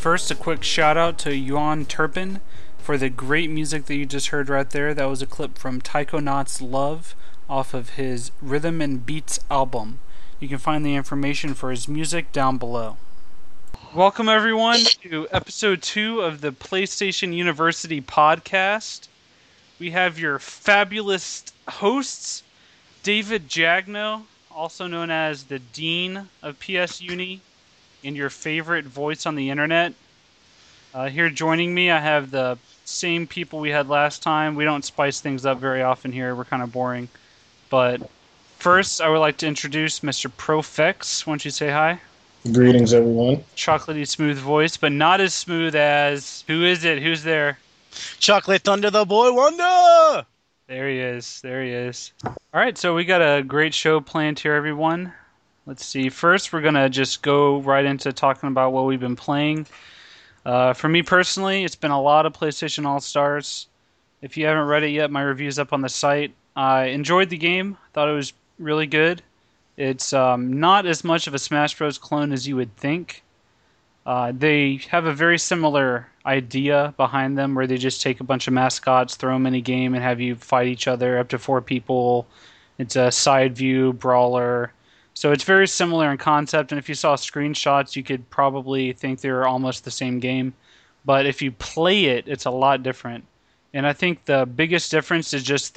First, a quick shout out to Yuan Turpin for the great music that you just heard right there. That was a clip from Taikonaut's Love off of his Rhythm and Beats album. You can find the information for his music down below. Welcome everyone to episode 2 of the PlayStation University podcast. We have your fabulous hosts, David Jagno, also known as the Dean of PS Uni, and your favorite voice on the internet. Here joining me, I have the same people we had last time. We don't spice things up very often here. We're kind of boring. But first, I would like to introduce Mr. Profex. Why don't you say hi? Greetings, everyone. Chocolatey smooth voice, but not as smooth as... Who is it? Who's there? Chocolate Thunder, the boy wonder! There he is. There he is. All right, so we got a great show planned here, everyone. Let's see. First, we're going to just go right into talking about what we've been playing. For me personally, it's been a lot of PlayStation All-Stars. If you haven't read it yet, my review's up on the site. I enjoyed the game. Thought it was really good. It's not as much of a Smash Bros. Clone as you would think. They have a very similar idea behind them where they just take a bunch of mascots, throw them in a game, and have you fight each other up to 4 people. It's a side view brawler. So it's very similar in concept, and if you saw screenshots, you could probably think they were almost the same game. But if you play it, it's a lot different. And I think the biggest difference is just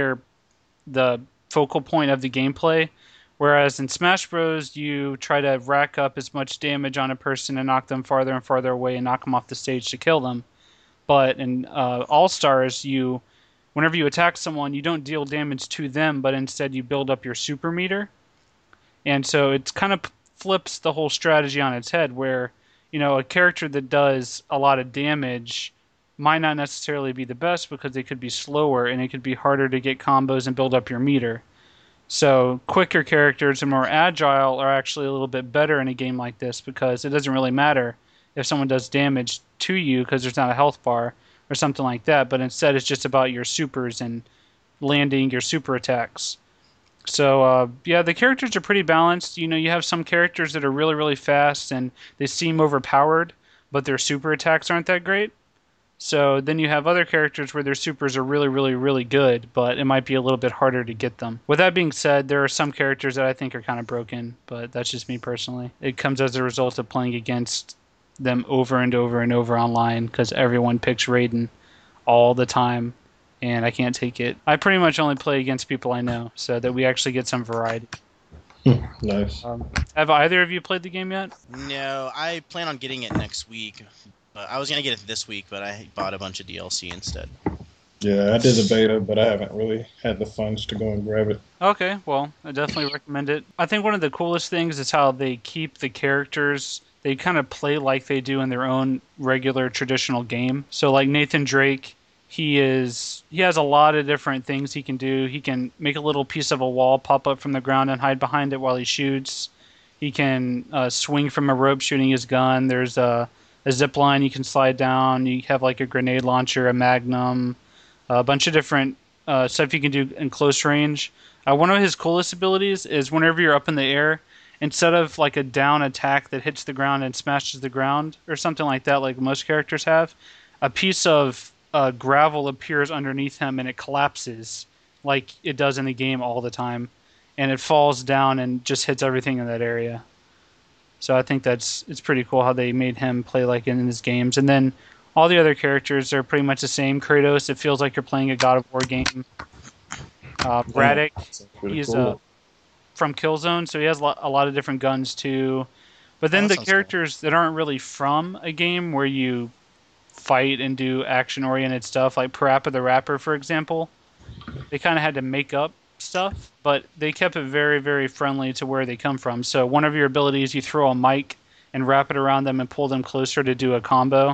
the focal point of the gameplay. Whereas in Smash Bros, you try to rack up as much damage on a person and knock them farther and farther away and knock them off the stage to kill them. But in All-Stars, whenever you attack someone, you don't deal damage to them, but instead you build up your super meter. And so it kind of flips the whole strategy on its head where, a character that does a lot of damage might not necessarily be the best because they could be slower and it could be harder to get combos and build up your meter. So quicker characters and more agile are actually a little bit better in a game like this because it doesn't really matter if someone does damage to you because there's not a health bar or something like that, but instead it's just about your supers and landing your super attacks. So, the characters are pretty balanced. You have some characters that are really, really fast and they seem overpowered, but their super attacks aren't that great. So then you have other characters where their supers are really, really, really good, but it might be a little bit harder to get them. With that being said, there are some characters that I think are kind of broken, but that's just me personally. It comes as a result of playing against them over and over and over online because everyone picks Raiden all the time. And I can't take it. I pretty much only play against people I know, so that we actually get some variety. Nice. Have either of you played the game yet? No, I plan on getting it next week. I was going to get it this week, but I bought a bunch of DLC instead. Yeah, I did the beta, but I haven't really had the funds to go and grab it. Okay, well, I definitely recommend it. I think one of the coolest things is how they keep the characters. They kind of play like they do in their own regular traditional game. So like Nathan Drake... He has a lot of different things he can do. He can make a little piece of a wall pop up from the ground and hide behind it while he shoots. He can swing from a rope shooting his gun. There's a zip line you can slide down. You have like a grenade launcher, a magnum, a bunch of different stuff you can do in close range. One of his coolest abilities is whenever you're up in the air, instead of like a down attack that hits the ground and smashes the ground or something like that like most characters have, a piece of gravel appears underneath him and it collapses like it does in the game all the time, and it falls down and just hits everything in that area. So I think it's pretty cool how they made him play like in his games. And then all the other characters are pretty much the same. Kratos, it feels like you're playing a God of War game. Braddock, he's from Killzone, so he has a lot of different guns too. But then the characters that aren't really from a game where you fight and do action-oriented stuff, like Parappa the Rapper, for example. They kind of had to make up stuff, but they kept it very, very friendly to where they come from. So one of your abilities, you throw a mic and wrap it around them and pull them closer to do a combo.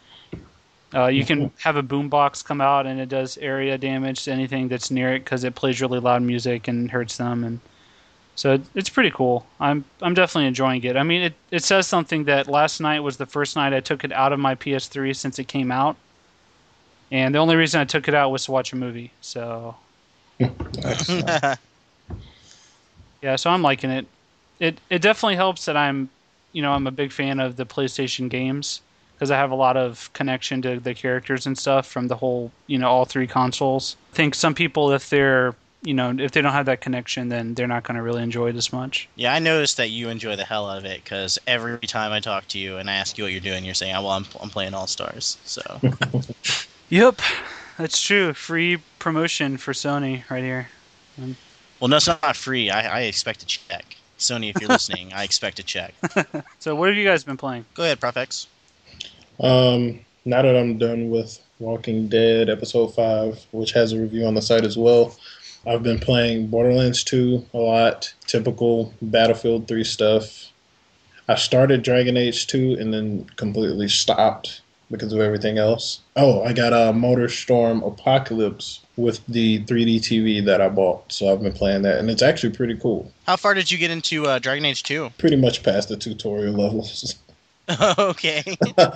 You can have a boombox come out and it does area damage to anything that's near it because it plays really loud music and hurts them. And so it's pretty cool. I'm definitely enjoying it. I mean, it says something that last night was the first night I took it out of my PS3 since it came out. And the only reason I took it out was to watch a movie. So yeah, so I'm liking it. It definitely helps that I'm a big fan of the PlayStation games. because I have a lot of connection to the characters and stuff from the whole, all three consoles. I think some people, if they're, if they don't have that connection, then they're not going to really enjoy it as much. Yeah, I noticed that you enjoy the hell out of it because every time I talk to you and I ask you what you're doing, you're saying, "Oh, well, I'm playing All Stars." So. Yep, that's true. Free promotion for Sony right here. Well, no, it's not free. I expect a check. Sony, if you're listening, I expect a check. So what have you guys been playing? Go ahead, Profex. Now that I'm done with Walking Dead episode 5, which has a review on the site as well, I've been playing Borderlands 2 a lot, typical Battlefield 3 stuff. I started Dragon Age 2 and then completely stopped because of everything else. Oh, I got a MotorStorm Apocalypse with the 3D TV that I bought, so I've been playing that, and it's actually pretty cool. How far did you get into Dragon Age 2? Pretty much past the tutorial levels. Okay.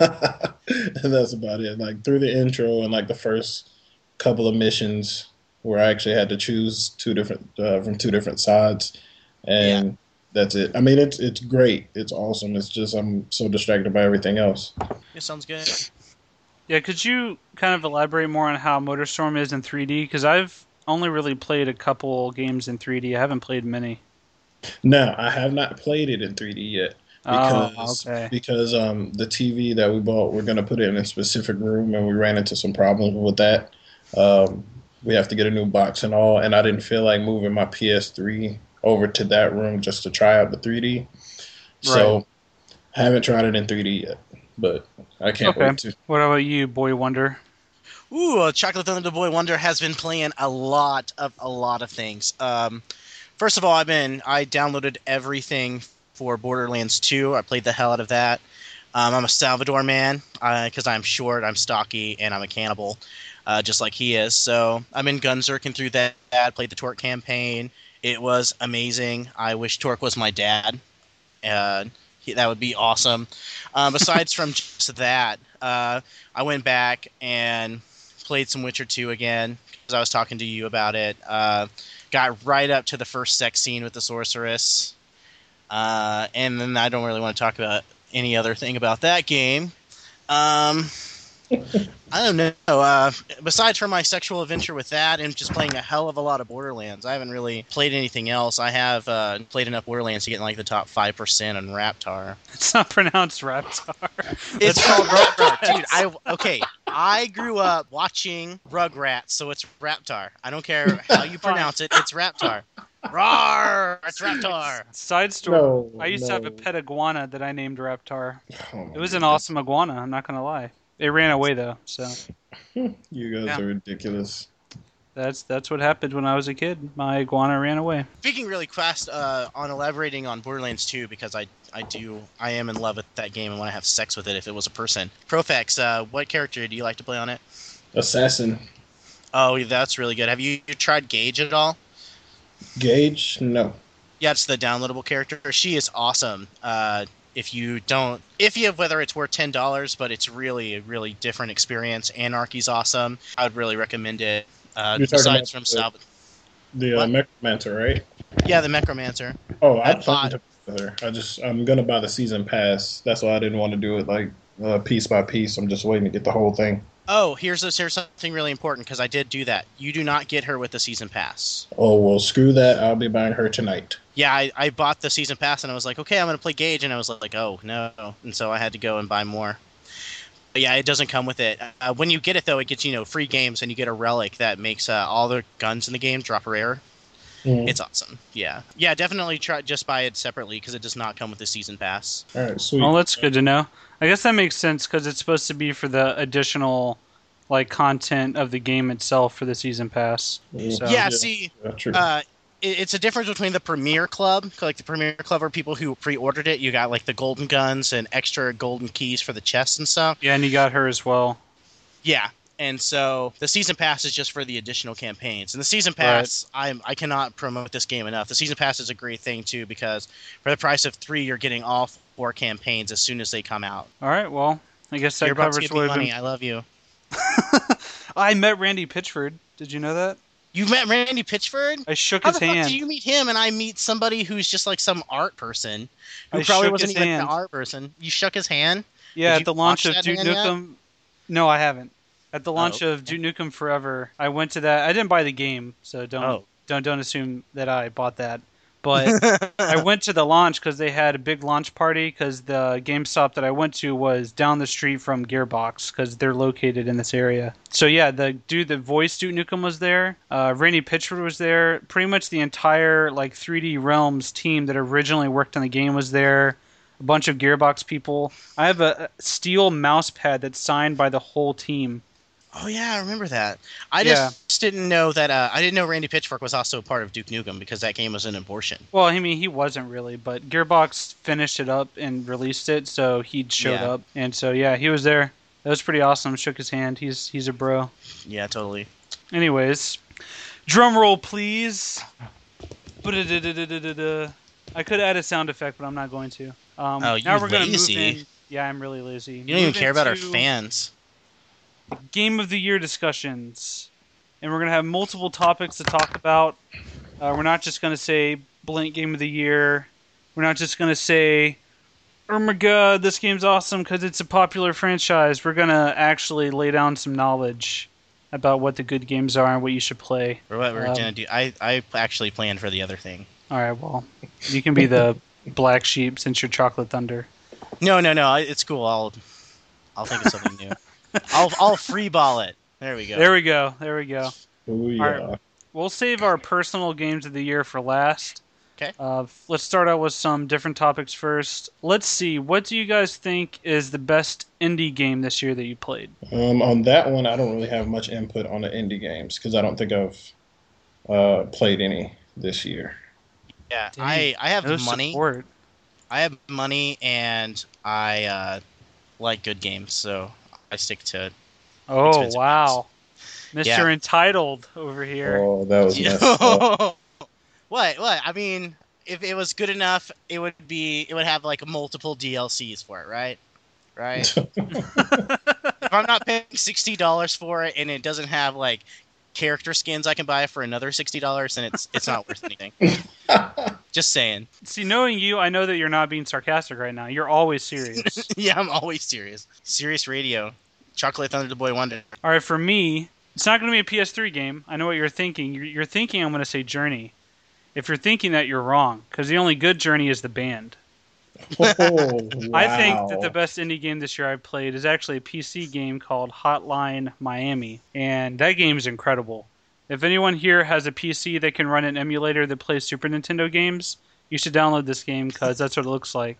And that's about it. Like through the intro and like the first couple of missions where I actually had to choose from two different sides, and that's it. I mean, it's great. It's awesome. It's just I'm so distracted by everything else. It sounds good. Yeah, could you kind of elaborate more on how MotorStorm is in 3D? Because I've only really played a couple games in 3D. I haven't played many. No, I have not played it in 3D yet. Because the TV that we bought, we're going to put it in a specific room, and we ran into some problems with that. We have to get a new box and all, and I didn't feel like moving my PS3 over to that room just to try out the 3D. Right. So I haven't tried it in 3D yet, but I can't wait to. What about you, Boy Wonder? Ooh, Chocolate Thunder Boy Wonder has been playing a lot of things. First of all, I downloaded everything for Borderlands 2. I played the hell out of that. I'm a Salvador man because I'm short, I'm stocky, and I'm a cannibal, just like he is. So I've been gunzerking through that. Played the Torque campaign. It was amazing. I wish Torque was my dad. That would be awesome. Besides from just that, I went back and played some Witcher 2 again because I was talking to you about it. Got right up to the first sex scene with the sorceress. And then I don't really want to talk about any other thing about that game. I don't know. Besides from my sexual adventure with that and just playing a hell of a lot of Borderlands, I haven't really played anything else. I have played enough Borderlands to get in like the top 5% on Raptar. It's not pronounced Raptar. It's called Rugrats. Dude, I grew up watching Rugrats, so it's Raptar. I don't care how you pronounce it. It's Raptar. Roar! It's Raptar. Side story. No, I used to have a pet iguana that I named Raptar. It was an awesome iguana, I'm not going to lie. It ran away, though, so... You guys are ridiculous. That's what happened when I was a kid. My iguana ran away. Speaking really fast on elaborating on Borderlands 2, because I am in love with that game and want to have sex with it if it was a person. Profex, what character do you like to play on it? Assassin. Oh, that's really good. Have you tried Gage at all? Gage? No. Yeah, it's the downloadable character. She is awesome. If you have whether it's worth $10, but it's really a really different experience. Anarchy's awesome. I would really recommend it. Besides from Salvador. The Necromancer, right? Yeah, the Necromancer. Oh, I thought her. I'm gonna buy the season pass. That's why I didn't want to do it like piece by piece. I'm just waiting to get the whole thing. Oh, here's something really important because I did do that. You do not get her with the season pass. Oh, well, screw that. I'll be buying her tonight. Yeah, I bought the season pass and I was like, okay, I'm going to play Gage. And I was like, oh, no. And so I had to go and buy more. But yeah, it doesn't come with it. When you get it, though, it gets, free games and you get a relic that makes all the guns in the game drop rare. Mm. It's awesome. Yeah. Yeah, definitely just buy it separately because it does not come with the season pass. All right, sweet. Well, that's good to know. I guess that makes sense because it's supposed to be for the additional content of the game itself for the season pass. So. Yeah, see, it's a difference between the Premier Club. Like the Premier Club are people who pre-ordered it. You got the golden guns and extra golden keys for the chests and stuff. Yeah, and you got her as well. Yeah. And so the season pass is just for the additional campaigns. And the season pass, right. I cannot promote this game enough. The season pass is a great thing too because for the price of 3, you're getting all 4 campaigns as soon as they come out. All right, well, I guess that covers what money. I love you. I met Randy Pitchford. Did you know that? You met Randy Pitchford? I shook his hand. How the fuck did you meet him and I meet somebody who's just like some art person who probably wasn't even an art person? You shook his hand? Yeah, Did at you the launch watch of that Duke hand yet? Nukem. No, I haven't. At the Oh, launch of Duke Nukem Forever, I went to that. I didn't buy the game, so oh. don't assume that I bought that. But I went to the launch because they had a big launch party because the GameStop that I went to was down the street from Gearbox because they're located in this area. So yeah, the dude that voiced Duke Nukem was there. Randy Pitchford was there. Pretty much the entire like 3D Realms team that originally worked on the game was there. A bunch of Gearbox people. I have a steel mouse pad that's signed by the whole team. Oh yeah, I remember that. I Yeah. just didn't know that. I didn't know Randy Pitchfork was also a part of Duke Nukem because that game was an abortion. Well, I mean, he wasn't really, but Gearbox finished it up and released it, so he showed Yeah. up, and so yeah, he was there. That was pretty awesome. Shook his hand. He's a bro. Yeah, totally. Anyways, drum roll, please. I could add a sound effect, but I'm not going to. Oh, you Now we're gonna move lazy. in. Yeah, I'm really lazy. You don't even care about our fans. Game of the Year discussions, and we're gonna have multiple topics to talk about. We're not just gonna say blank Game of the Year. We're not just gonna say, "Oh my God, this game's awesome" because it's a popular franchise. We're gonna actually lay down some knowledge about what the good games are and what you should play. Or what we're gonna do. I actually planned for the other thing. All right, well, you can be the black sheep since you're Chocolate Thunder. No. It's cool. I'll think of something new. I'll freeball it. There we go. There we go. There we go. Oh yeah. All right. We'll save our personal games of the year for last. Okay. Let's start out with some different topics first. Let's see. What do you guys think is the best indie game this year that you played? On that one, I don't really have much input on the indie games because I don't think I've played any this year. Yeah, Dang, I have no money. support. I have money, and I like good games, so I stick to. Oh, expensive wow. Mr. Yeah. Entitled over here. Oh, that was messed up. What? I mean, if it was good enough, it would have like multiple DLCs for it, right? Right. If I'm not paying $60 for it and it doesn't have like character skins I can buy for another $60, then it's not worth anything. Just saying. See, knowing you, I know that you're not being sarcastic right now. You're always serious. Yeah, I'm always serious. Serious radio. Chocolate Thunder the Boy Wonder. All right, for me, it's not going to be a PS3 game. I know what you're thinking. You're thinking I'm going to say Journey. If you're thinking that, you're wrong, because the only good Journey is the band. Oh, wow. I think that the best indie game this year I played is actually a PC game called Hotline Miami, and that game is incredible. If anyone here has a PC that can run an emulator that plays Super Nintendo games, you should download this game because that's what it looks like.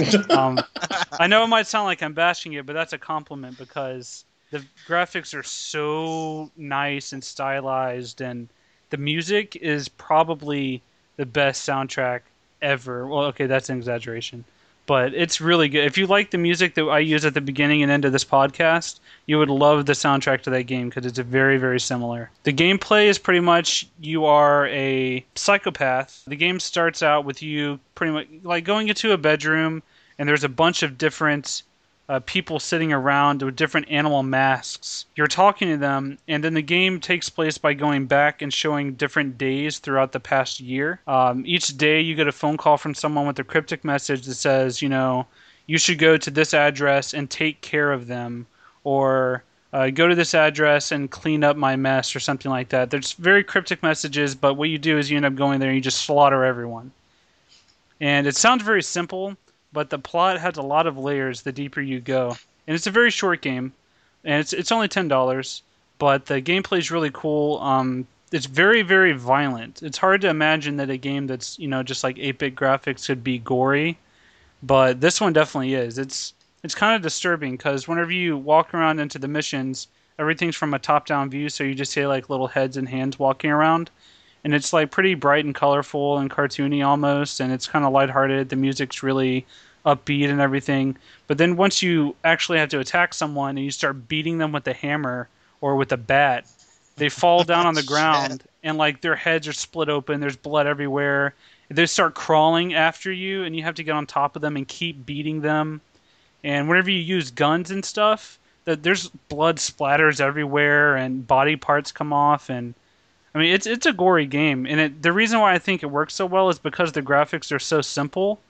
I know it might sound like I'm bashing it, but that's a compliment because the graphics are so nice and stylized, and the music is probably the best soundtrack ever. Well, okay, that's an exaggeration, but it's really good. If you like the music that I use at the beginning and end of this podcast, you would love the soundtrack to that game because it's very, very similar. The gameplay is pretty much you are a psychopath. The game starts out with you pretty much like going into a bedroom, and there's a bunch of different people sitting around with different animal masks. You're talking to them, and then the game takes place by going back and showing different days throughout the past year. Each day you get a phone call from someone with a cryptic message that says, you should go to this address and take care of them, or go to this address and clean up my mess, or something like that. There's very cryptic messages, but what you do is you end up going there and you just slaughter everyone. And it sounds very simple, but the plot has a lot of layers the deeper you go. And it's a very short game, and it's only $10, but the gameplay is really cool. It's very, very violent. It's hard to imagine that a game that's, just like 8-bit graphics could be gory, but this one definitely is. It's kind of disturbing because whenever you walk around into the missions, everything's from a top-down view, so you just see like little heads and hands walking around. And it's like pretty bright and colorful and cartoony almost, and it's kind of lighthearted. The music's really upbeat and everything. But then once you actually have to attack someone and you start beating them with a hammer or with a bat, they fall down on the ground and like their heads are split open. There's blood everywhere. They start crawling after you, and you have to get on top of them and keep beating them. And whenever you use guns and stuff, there's blood splatters everywhere and body parts come off, and I mean, it's a gory game, and the reason why I think it works so well is because the graphics are so simple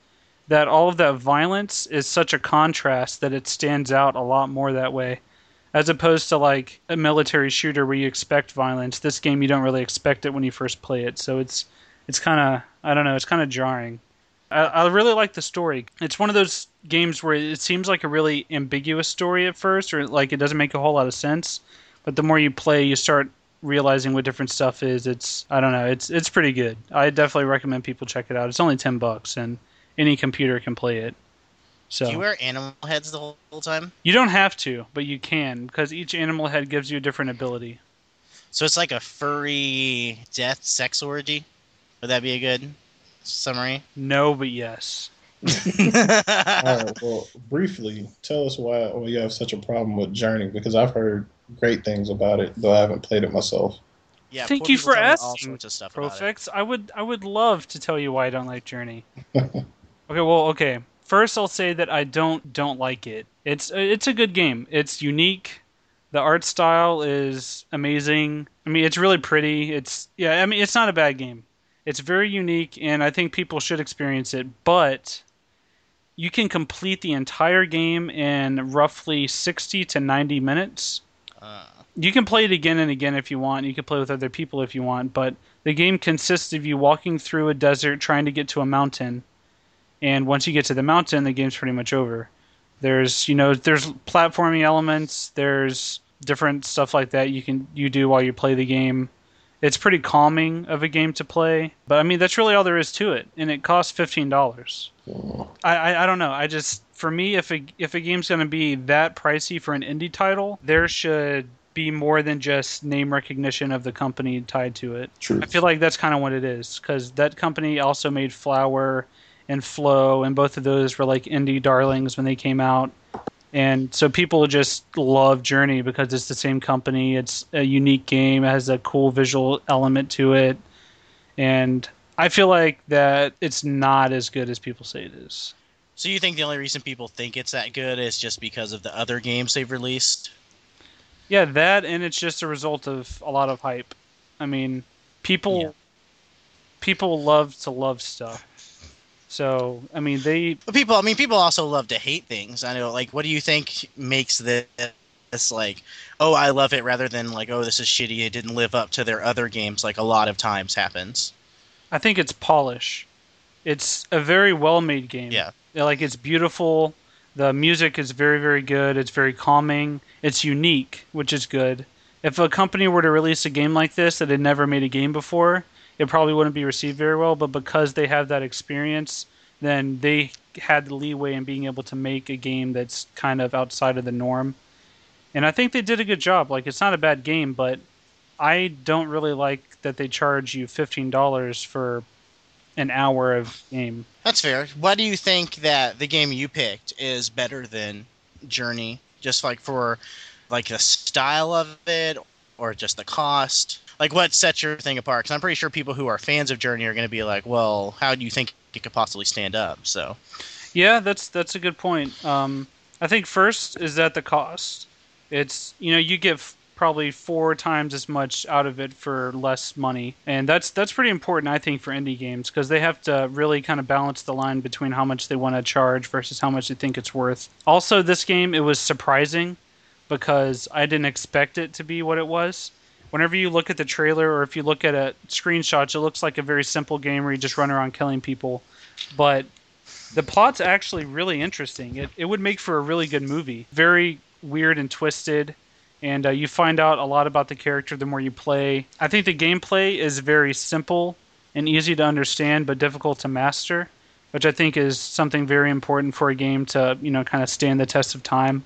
that all of that violence is such a contrast that it stands out a lot more that way. As opposed to like a military shooter where you expect violence, this game you don't really expect it when you first play it. So it's kind of, I don't know, it's kind of jarring. I really like the story. It's one of those games where it seems like a really ambiguous story at first, or like it doesn't make a whole lot of sense. But the more you play, you start realizing what different stuff is. I don't know, it's pretty good. I definitely recommend people check it out. It's only $10, and any computer can play it. So Do you wear animal heads the whole time? you don't have to, but you can, because each animal head gives you a different ability. So it's like a furry death sex orgy? Would that be a good summary? No, but yes. All right. Well, briefly, tell us why you have such a problem with Journey, because I've heard great things about it, though I haven't played it myself. Yeah, Thank poor you people for tell me all asking, sorts of stuff about it. Profix. I would love to tell you why I don't like Journey. Okay. First, I'll say that I don't like it. It's a good game. It's unique. The art style is amazing. I mean, it's really pretty. I mean, it's not a bad game. It's very unique, and I think people should experience it. But you can complete the entire game in roughly 60 to 90 minutes. You can play it again and again if you want. You can play with other people if you want. But the game consists of you walking through a desert trying to get to a mountain. And once you get to the mountain, the game's pretty much over. There's platforming elements. There's different stuff like that you do while you play the game. It's pretty calming of a game to play. But I mean, that's really all there is to it. And it costs $15. I don't know. For me, if a game's going to be that pricey for an indie title, there should be more than just name recognition of the company tied to it. True. I feel like that's kind of what it is, because that company also made Flower and Flow, and both of those were like indie darlings when they came out. And so people just love Journey because it's the same company. It's a unique game. It has a cool visual element to it. And I feel like that it's not as good as people say it is. So you think the only reason people think it's that good is just because of the other games they've released? Yeah, that, and it's just a result of a lot of hype. I mean, people love to love stuff. So, I mean, But people also love to hate things. I know, like, what do you think makes this like, oh, I love it, rather than like, oh, this is shitty, it didn't live up to their other games, like a lot of times happens? I think it's polish. It's a very well-made game. Yeah. Like, it's beautiful. The music is very, very good. It's very calming. It's unique, which is good. If a company were to release a game like this that had never made a game before, it probably wouldn't be received very well. But because they have that experience, then they had the leeway in being able to make a game that's kind of outside of the norm. And I think they did a good job. Like, it's not a bad game, but I don't really like that they charge you $15 for an hour of game. That's fair. Why do you think that the game you picked is better than Journey? Just like for like the style of it, or just the cost? Like, what sets your thing apart? Because I'm pretty sure people who are fans of Journey are going to be like, well, how do you think it could possibly stand up? So, yeah, that's a good point. I think first is that the cost. It's, you get probably 4 times as much out of it for less money, and that's pretty important, I think, for indie games, because they have to really kind of balance the line between how much they want to charge versus how much they think it's worth. Also, this game, it was surprising because I didn't expect it to be what it was. Whenever you look at the trailer, or if you look at screenshots, it looks like a very simple game where you just run around killing people. But the plot's actually really interesting. It would make for a really good movie. Very weird and twisted, and you find out a lot about the character the more you play. I think the gameplay is very simple and easy to understand, but difficult to master, which I think is something very important for a game to, kind of stand the test of time.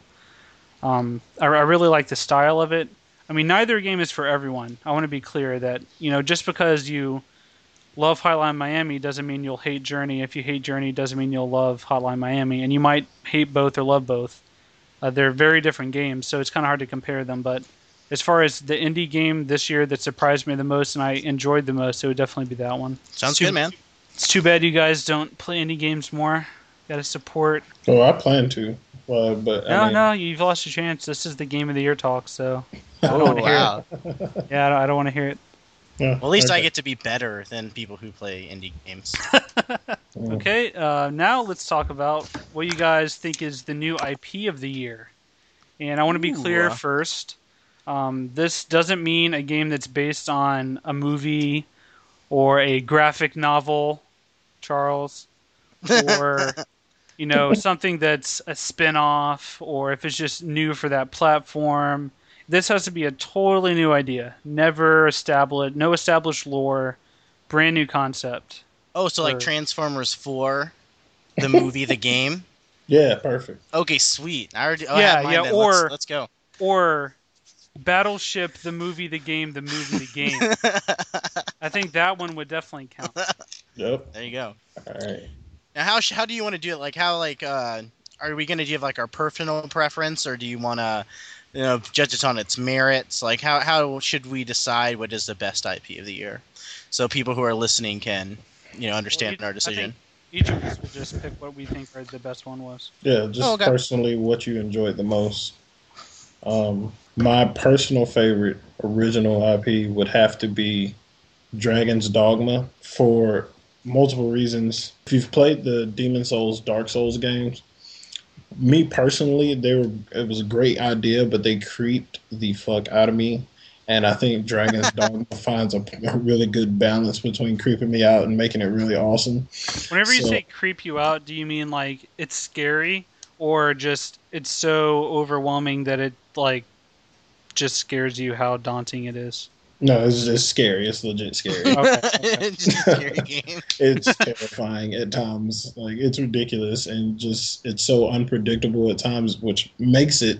I really like the style of it. I mean, neither game is for everyone. I want to be clear that, just because you love Hotline Miami doesn't mean you'll hate Journey. If you hate Journey, doesn't mean you'll love Hotline Miami. And you might hate both or love both. They're very different games, so it's kind of hard to compare them. But as far as the indie game this year that surprised me the most and I enjoyed the most, it would definitely be that one. Sounds good, man. It's too bad you guys don't play indie games more. Got to support. Oh, I plan to. But No, you've lost your chance. This is the Game of the Year talk, so I don't Oh, want to hear wow. it. Yeah, I don't want to hear it. Yeah, Well, at least I okay. get to be better than people who play indie games. Okay, now let's talk about what you guys think is the new IP of the year. And I want to be clear Ooh. first. This doesn't mean a game that's based on a movie or a graphic novel, Charles, or something that's a spin-off, or if it's just new for that platform. This has to be a totally new idea. Never established, no established lore, brand new concept. Oh, so like For Transformers 4, the movie, the game. Yeah, perfect. Okay, sweet. I have yeah, mine yeah, then. or Let's go. or Battleship, the movie, the game, the movie, the game. I think that one would definitely count. Yep. There you go. All right. Now, how do you want to do it? Like, how are we gonna give like our personal preference, or do you want to, judge it on its merits? Like, how should we decide what is the best IP of the year, so people who are listening can, understand our I decision. think each of us will just pick what we think the best one was. Yeah, Oh, just okay. personally, what you enjoyed the most. My personal favorite original IP would have to be Dragon's Dogma for multiple reasons. If you've played the Demon Souls, Dark Souls games, me personally, it was a great idea, but they creeped the fuck out of me. And I think Dragon's Dogma finds a really good balance between creeping me out and making it really awesome. Whenever you So say creep you out, do you mean like it's scary, or just it's so overwhelming that it like just scares you how daunting it is? no, it's just scary. It's legit scary. Okay, okay. Just a scary game. It's terrifying at times. Like it's ridiculous and just it's so unpredictable at times, which makes it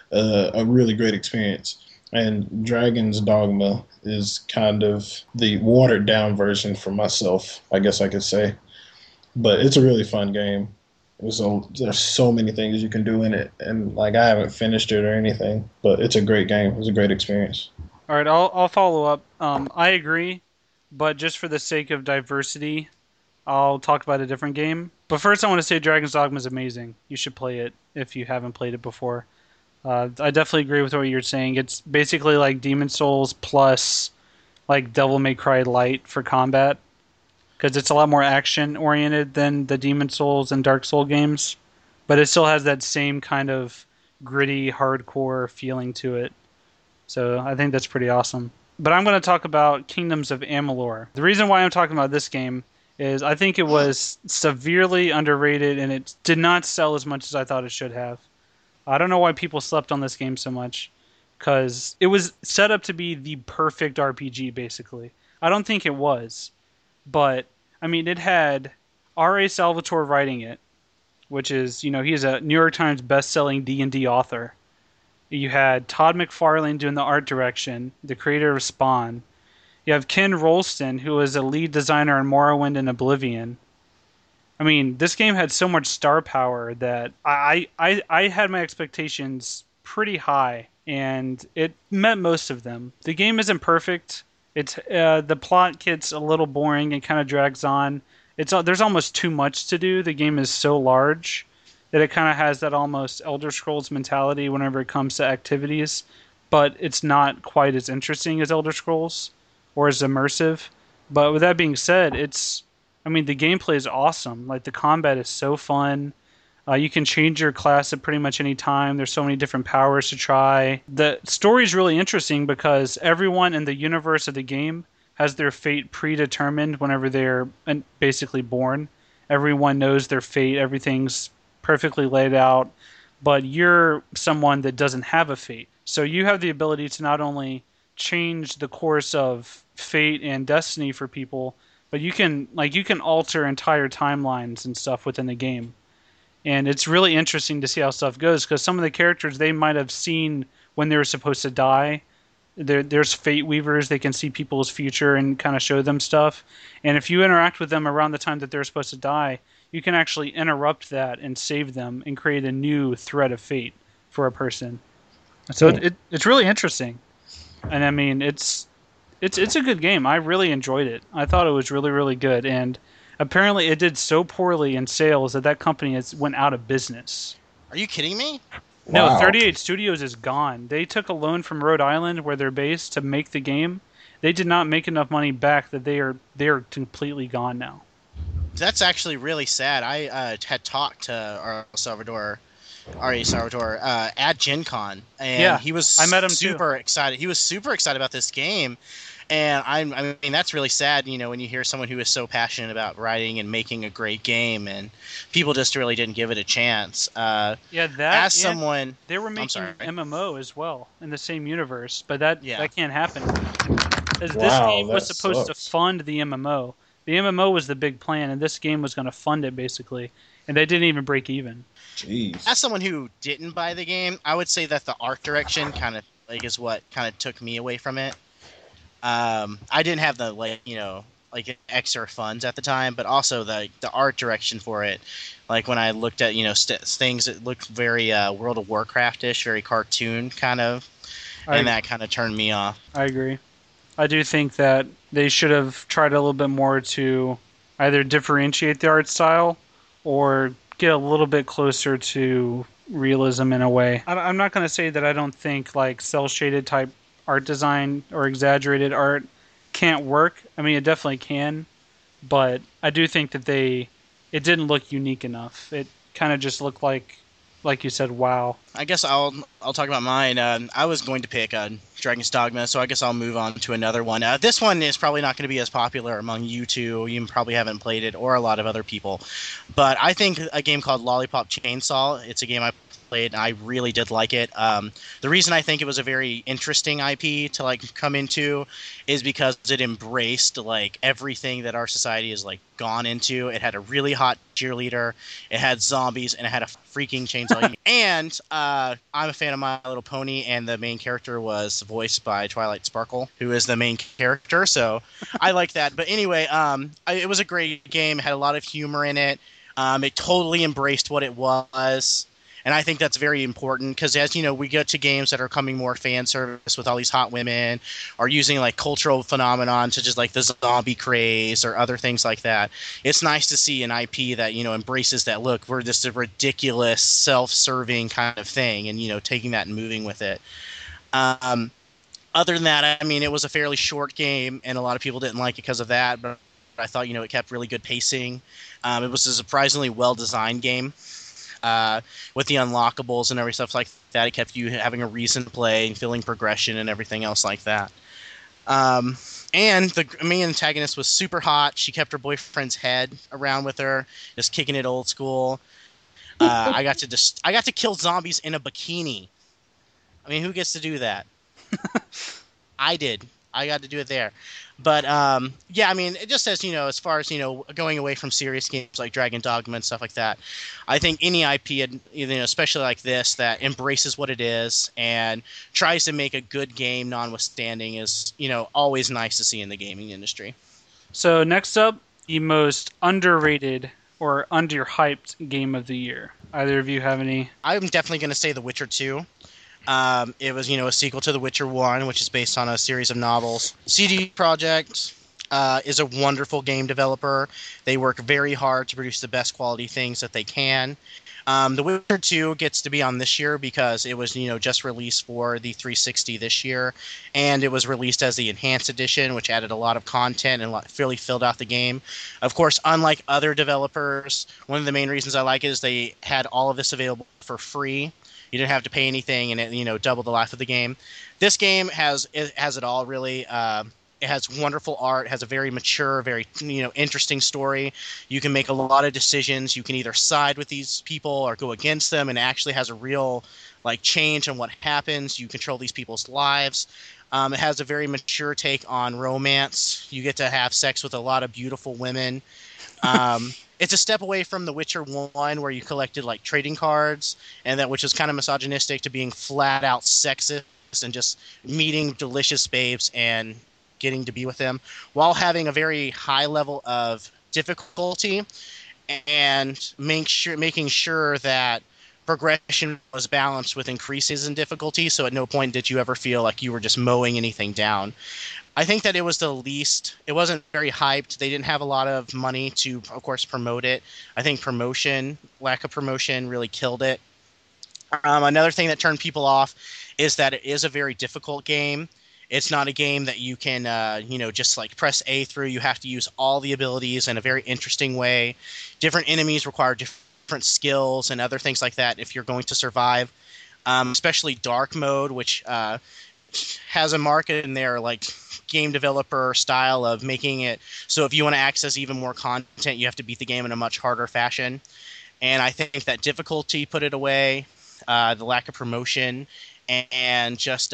a really great experience. And Dragon's Dogma is kind of the watered down version for myself, I guess I could say. But it's a really fun game. There's so many things you can do in it, and like I haven't finished it or anything, but it's a great game. It's a great experience. All right, I'll follow up. I agree, but just for the sake of diversity, I'll talk about a different game. But first, I want to say Dragon's Dogma is amazing. You should play it if you haven't played it before. I definitely agree with what you're saying. It's basically like Demon Souls plus like Devil May Cry Light for combat, because it's a lot more action oriented than the Demon Souls and Dark Soul games, but it still has that same kind of gritty, hardcore feeling to it. So I think that's pretty awesome. But I'm going to talk about Kingdoms of Amalur. The reason why I'm talking about this game is I think it was severely underrated and it did not sell as much as I thought it should have. I don't know why people slept on this game so much, because it was set up to be the perfect RPG, basically. I don't think it was, but I mean, it had R.A. Salvatore writing it, which is, he's a New York Times best-selling D&D author. You had Todd McFarlane doing the art direction, the creator of Spawn. You have Ken Rolston, who was a lead designer on Morrowind and Oblivion. I mean, this game had so much star power that I had my expectations pretty high, and it met most of them. The game isn't perfect. It's the plot gets a little boring and kind of drags on. There's almost too much to do. The game is so large that it kind of has that almost Elder Scrolls mentality whenever it comes to activities, but it's not quite as interesting as Elder Scrolls or as immersive. But with that being said, I mean, the gameplay is awesome. Like the combat is so fun. You can change your class at pretty much any time. There's so many different powers to try. The story is really interesting because everyone in the universe of the game has their fate predetermined whenever they're basically born. Everyone knows their fate. Everything's perfectly laid out. But you're someone that doesn't have a fate. So you have the ability to not only change the course of fate and destiny for people, but you can alter entire timelines and stuff within the game. And it's really interesting to see how stuff goes, because some of the characters they might have seen when they were supposed to die. There's fate weavers, they can see people's future and kind of show them stuff. And if you interact with them around the time that they're supposed to die, you can actually interrupt that and save them and create a new thread of fate for a person. So it's really interesting. And I mean, it's a good game. I really enjoyed it. I thought it was really, really good. And apparently it did so poorly in sales that company went out of business. Are you kidding me? No, Wow. 38 Studios is gone. They took a loan from Rhode Island, where they're based, to make the game. They did not make enough money back that they are completely gone now. That's actually really sad. I had talked to Ari Salvador at Gen Con, and Yeah, he was I met him too. super excited. He was super excited about this game, and I mean, that's really sad, when you hear someone who is so passionate about writing and making a great game, and people just really didn't give it a chance. Yeah, that As and someone, they were I'm sorry, making MMO as well in the same universe, but that yeah, that can't happen. As this Wow, game was that supposed to sucks. fund the MMO. The MMO was the big plan, and this game was going to fund it basically, and they didn't even break even. Jeez. as someone who didn't buy the game, I would say that the art direction kind of like is what kind of took me away from it. I didn't have the like extra funds at the time, but also the art direction for it. Like when I looked at things that looked very World of Warcraft-ish, very cartoon kind of, and I that kind of turned me off. I agree. I do think that they should have tried a little bit more to either differentiate the art style or get a little bit closer to realism in a way. I'm not going to say that I don't think like cell shaded type art design or exaggerated art can't work. I mean, it definitely can, but I do think that it didn't look unique enough. It kind of just looked like you said, wow. I guess I'll talk about mine. I was going to pick Dragon's Dogma, so I guess I'll move on to another one. This one is probably not going to be as popular among you two. You probably haven't played it, or a lot of other people. But I think a game called Lollipop Chainsaw. It's a game I played, and I really did like it. The reason I think it was a very interesting IP to like come into is because it embraced like everything that our society has like gone into. It had a really hot cheerleader, it had zombies, and it had a freaking chainsaw. And I'm a fan of My Little Pony, and the main character was voiced by Twilight Sparkle, who is the main character. So I like that. But anyway, it was a great game. It had a lot of humor in it. It totally embraced what it was. And I think that's very important because, as you know, we get to games that are coming more fan service with all these hot women, or using like cultural phenomenon such as like the zombie craze or other things like that. It's nice to see an IP that embraces that. Look, we're just a ridiculous, self-serving kind of thing, and taking that and moving with it. Um, Other than that, I mean, it was a fairly short game, and a lot of people didn't like it because of that. But I thought it kept really good pacing. It was a surprisingly well-designed game with the unlockables and every stuff like that. It kept you having a reason to play and feeling progression and everything else like that. And the main antagonist was super hot. She kept her boyfriend's head around with her, just kicking it old school. I got to kill zombies in a bikini. I mean, who gets to do that? I did. I got to do it there. But yeah, I mean, it just says, as far as going away from serious games like Dragon Dogma and stuff like that, I think any IP, especially like this, that embraces what it is and tries to make a good game, notwithstanding, is always nice to see in the gaming industry. So next up, the most underrated or underhyped game of the year. Either of you have any? I'm definitely going to say The Witcher 2. It was, a sequel to The Witcher 1, which is based on a series of novels. CD Projekt is a wonderful game developer. They work very hard to produce the best quality things that they can. The Witcher 2 gets to be on this year because it was, just released for the 360 this year, and it was released as the Enhanced Edition, which added a lot of content and really filled out the game. Of course, unlike other developers, one of the main reasons I like it is they had all of this available for free. You didn't have to pay anything, and it doubled the life of the game. This game has it all really. It has wonderful art. It has a very mature, very interesting story. You can make a lot of decisions. You can either side with these people or go against them, and it actually has a real like change on what happens. You control these people's lives. It has a very mature take on romance. You get to have sex with a lot of beautiful women. It's a step away from The Witcher 1, where you collected like trading cards, and which was kind of misogynistic, to being flat out sexist and just meeting delicious babes and getting to be with them, while having a very high level of difficulty and making sure that progression was balanced with increases in difficulty. So at no point did you ever feel like you were just mowing anything down. I think that it was it wasn't very hyped. They didn't have a lot of money to, of course, promote it. I think lack of promotion really killed it. Another thing that turned people off is that it is a very difficult game. It's not a game that you can, just like press A through. You have to use all the abilities in a very interesting way. Different enemies require different skills and other things like that if you're going to survive. Especially dark mode, which has a market in their like game developer style of making it so if you want to access even more content, you have to beat the game in a much harder fashion. And I think that difficulty put it away, the lack of promotion, and just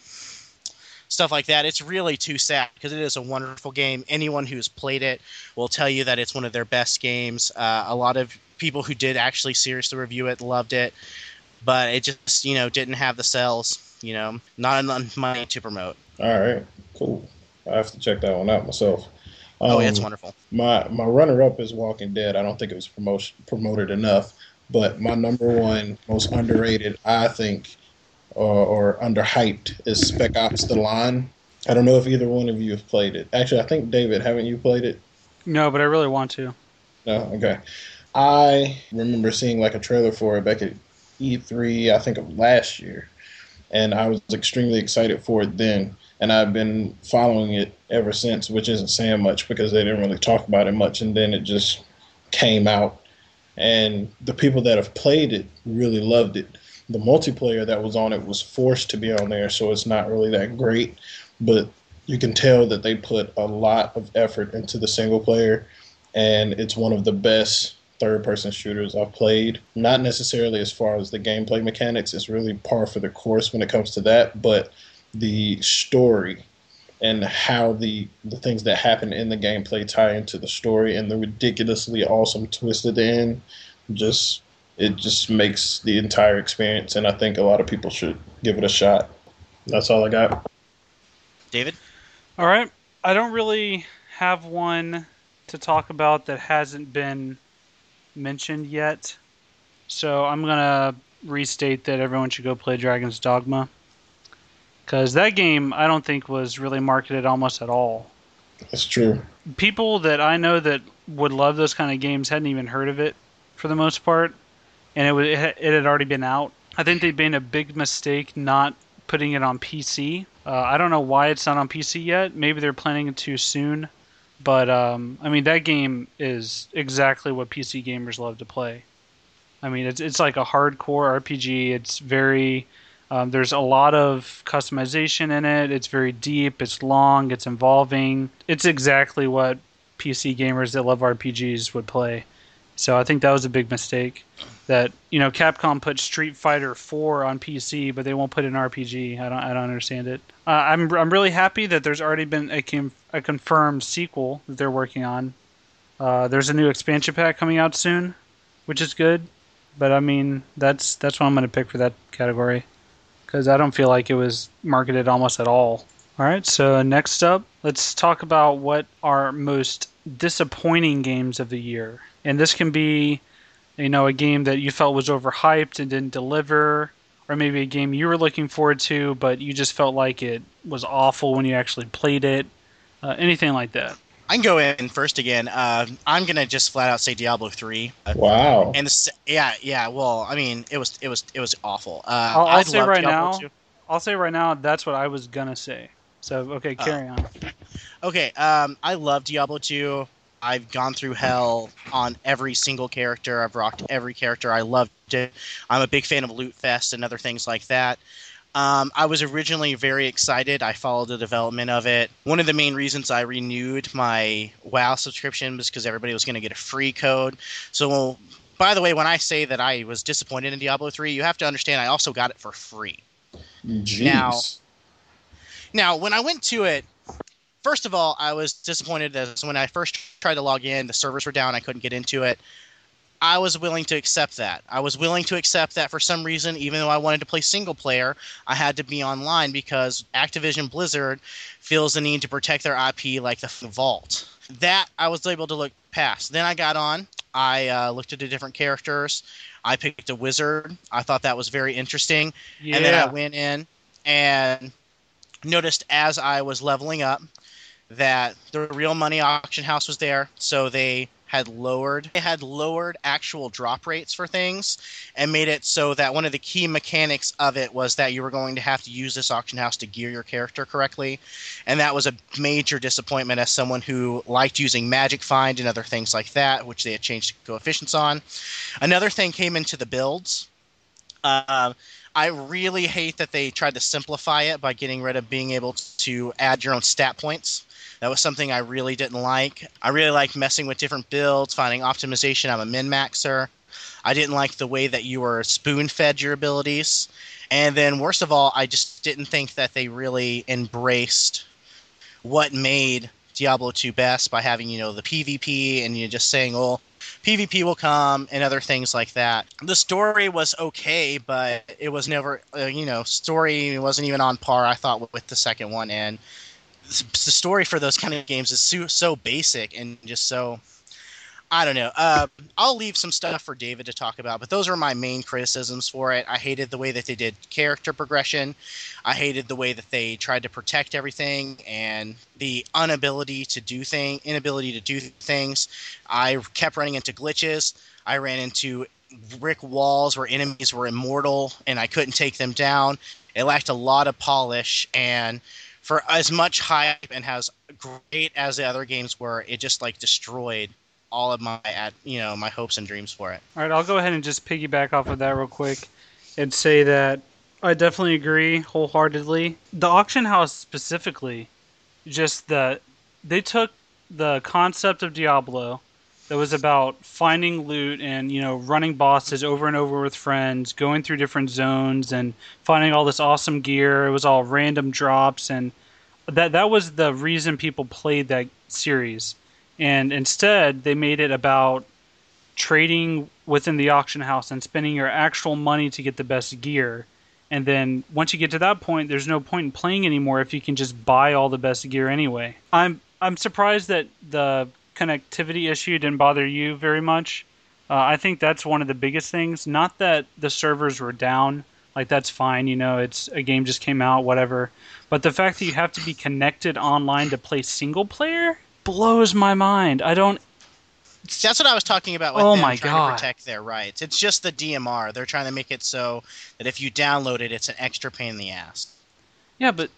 stuff like that. It's really too sad because it is a wonderful game. Anyone who's played it will tell you that it's one of their best games. A lot of people who did actually seriously review it loved it, but it just didn't have the sales. Not enough money to promote. All right, cool. I have to check that one out myself. Oh, yeah, it's wonderful. My runner up is Walking Dead. I don't think it was promoted enough, but my number one most underrated, I think, or underhyped is Spec Ops: The Line. I don't know if either one of you have played it. Actually, I think David, haven't you played it? No, but I really want to. No, okay. I remember seeing like a trailer for it back at E3, I think of last year, and I was extremely excited for it then. And I've been following it ever since, which isn't saying much because they didn't really talk about it much. And then it just came out, and the people that have played it really loved it. The multiplayer that was on it was forced to be on there, so it's not really that great. But you can tell that they put a lot of effort into the single player, and it's one of the best third-person shooters I've played. Not necessarily as far as the gameplay mechanics; it's really par for the course when it comes to that. But the story and how the things that happen in the gameplay tie into the story and the ridiculously awesome twist at the end, it just makes the entire experience. And I think a lot of people should give it a shot. That's all I got. David? All right. I don't really have one to talk about that hasn't been mentioned yet. So I'm going to restate that everyone should go play Dragon's Dogma. Because that game, I don't think, was really marketed almost at all. That's true. People that I know that would love those kind of games hadn't even heard of it for the most part. And it had already been out. I think they've made a big mistake not putting it on PC. I don't know why it's not on PC yet. Maybe they're planning it too soon. But, I mean, that game is exactly what PC gamers love to play. I mean, it's like a hardcore RPG. It's very... there's a lot of customization in it. It's very deep. It's long. It's involving. It's exactly what PC gamers that love RPGs would play. So I think that was a big mistake. That Capcom put Street Fighter 4 on PC, but they won't put an RPG. I don't understand it. I'm really happy that there's already been a confirmed sequel that they're working on. There's a new expansion pack coming out soon, which is good. But I mean, that's what I'm going to pick for that category. Because I don't feel like it was marketed almost at all. All right, so next up, let's talk about what our most disappointing games of the year. And this can be, a game that you felt was overhyped and didn't deliver, or maybe a game you were looking forward to, but you just felt like it was awful when you actually played it. Anything like that. I can go in first again. I'm gonna just flat out say Diablo 3. Wow. And yeah. Well, I mean, it was awful. I'll say right Diablo now. 2. I'll say right now that's what I was gonna say. So okay, carry on. Okay. I love Diablo 2. I've gone through hell on every single character. I've rocked every character. I loved it. I'm a big fan of Loot Fest and other things like that. I was originally very excited. I followed the development of it. One of the main reasons I renewed my WoW subscription was because everybody was going to get a free code. So, by the way, when I say that I was disappointed in Diablo 3, you have to understand I also got it for free. Jeez. Now, when I went to it, first of all, I was disappointed that when I first tried to log in, the servers were down. I couldn't get into it. I was willing to accept that. I was willing to accept that for some reason, even though I wanted to play single player, I had to be online because Activision Blizzard feels the need to protect their IP like the Vault. That I was able to look past. Then I got on. I looked at the different characters. I picked a wizard. I thought that was very interesting. Yeah. And then I went in and noticed as I was leveling up that the real money auction house was there. So they had lowered actual drop rates for things and made it so that one of the key mechanics of it was that you were going to have to use this auction house to gear your character correctly. And that was a major disappointment as someone who liked using Magic Find and other things like that, which they had changed coefficients on. Another thing came into the builds. I really hate that they tried to simplify it by getting rid of being able to add your own stat points. That was something I really didn't like. I really liked messing with different builds, finding optimization. I'm a min-maxer. I didn't like the way that you were spoon-fed your abilities. And then, worst of all, I just didn't think that they really embraced what made Diablo 2 best by having, the PvP and just saying, oh, PvP will come and other things like that. The story was okay, but it was never, story wasn't even on par, I thought, with the second one. And the story for those kind of games is so basic and just so, I don't know. I'll leave some stuff for David to talk about, but those are my main criticisms for it. I hated the way that they did character progression. I hated the way that they tried to protect everything and the inability to do things. I kept running into glitches. I ran into brick walls where enemies were immortal and I couldn't take them down. It lacked a lot of polish, and for as much hype and as great as the other games were, it just destroyed all of my my hopes and dreams for it. All right, I'll go ahead and just piggyback off of that real quick and say that I definitely agree wholeheartedly. The auction house specifically, they took the concept of Diablo that was about finding loot and running bosses over and over with friends, going through different zones and finding all this awesome gear. It was all random drops, and that was the reason people played that series. And instead, they made it about trading within the auction house and spending your actual money to get the best gear. And then once you get to that point, there's no point in playing anymore if you can just buy all the best gear anyway. I'm surprised that the connectivity issue didn't bother you very much. I think that's one of the biggest things. Not that the servers were down. That's fine. It's a game just came out, whatever. But the fact that you have to be connected online to play single player blows my mind. That's what I was talking about with them trying to protect their rights. It's just the DMR. They're trying to make it so that if you download it, it's an extra pain in the ass. Yeah, but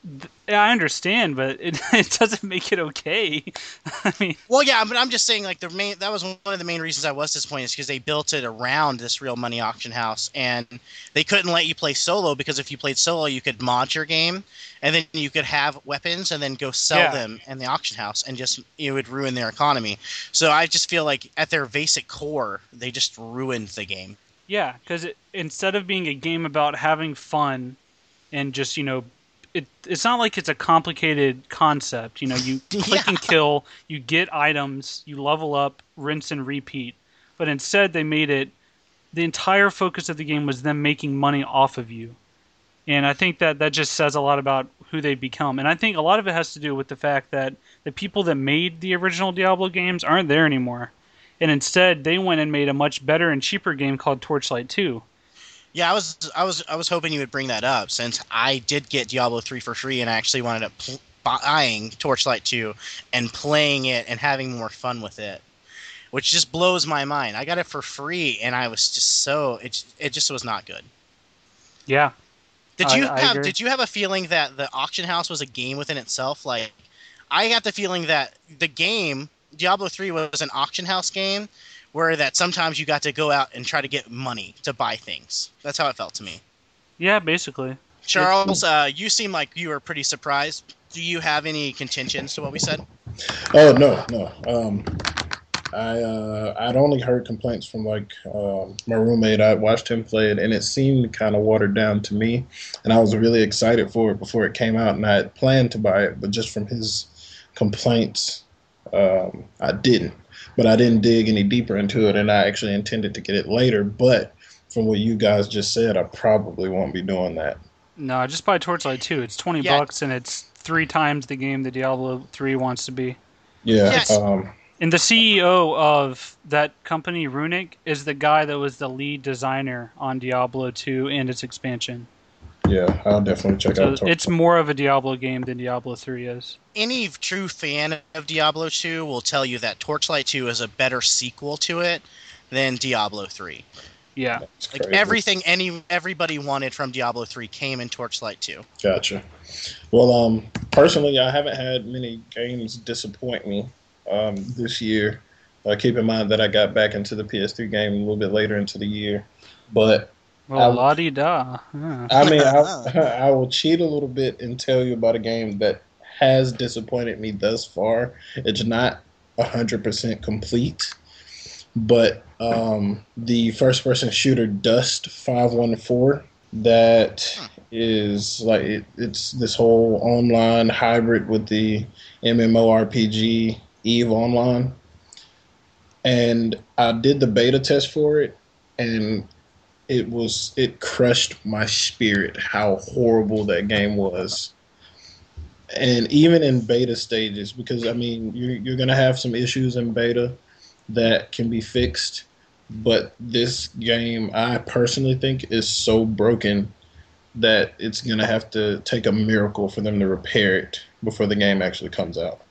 I understand, but it doesn't make it okay. I mean, well, yeah, but I'm just saying, that was one of the main reasons I was disappointed, is because they built it around this real money auction house, and they couldn't let you play solo, because if you played solo, you could mod your game, and then you could have weapons and then go sell them in the auction house, and just it would ruin their economy. So I just feel like at their basic core, they just ruined the game. Yeah, because instead of being a game about having fun and just it's not like it's a complicated concept. You click and kill, you get items, you level up, rinse and repeat. But instead, they made it, the entire focus of the game was them making money off of you. And I think that just says a lot about who they've become. And I think a lot of it has to do with the fact that the people that made the original Diablo games aren't there anymore. And instead, they went and made a much better and cheaper game called Torchlight 2. Yeah, I was hoping you would bring that up, since I did get Diablo 3 for free and I actually wanted to buying Torchlight 2 and playing it and having more fun with it, which just blows my mind. I got it for free and I was just it just was not good. Yeah. Did you have a feeling that the auction house was a game within itself? I got the feeling that the game Diablo 3 was an auction house game, where that sometimes you got to go out and try to get money to buy things. That's how it felt to me. Yeah, basically. Charles, you seem like you were pretty surprised. Do you have any contentions to what we said? Oh, no. I'd only heard complaints from my roommate. I watched him play it, and it seemed kind of watered down to me. And I was really excited for it before it came out, and I had planned to buy it, but just from his complaints, I didn't. But I didn't dig any deeper into it, and I actually intended to get it later. But from what you guys just said, I probably won't be doing that. No, just buy Torchlight 2. It's $20, and it's 3 times the game that Diablo 3 wants to be. Yeah. Yes. And the CEO of that company, Runic, is the guy that was the lead designer on Diablo 2 and its expansion. Yeah, I'll definitely check So out Torchlight. it's more of a Diablo game than Diablo 3 is. Any true fan of Diablo 2 will tell you that Torchlight 2 is a better sequel to it than Diablo 3. Yeah. That's Like crazy. everything everybody wanted from Diablo 3 came in Torchlight 2. Gotcha. Well, personally, I haven't had many games disappoint me this year. Keep in mind that I got back into the PS3 game a little bit later into the year, but I, Well, la-di-da. Yeah. I mean, I will cheat a little bit and tell you about a game that has disappointed me thus far. It's not 100% complete, but the first-person shooter Dust 514 that is like it's this whole online hybrid with the MMORPG Eve Online, and I did the beta test for it, and it crushed my spirit how horrible that game was. And even in beta stages, because I mean you're gonna have some issues in beta that can be fixed, but this game I personally think is so broken that it's gonna have to take a miracle for them to repair it before the game actually comes out.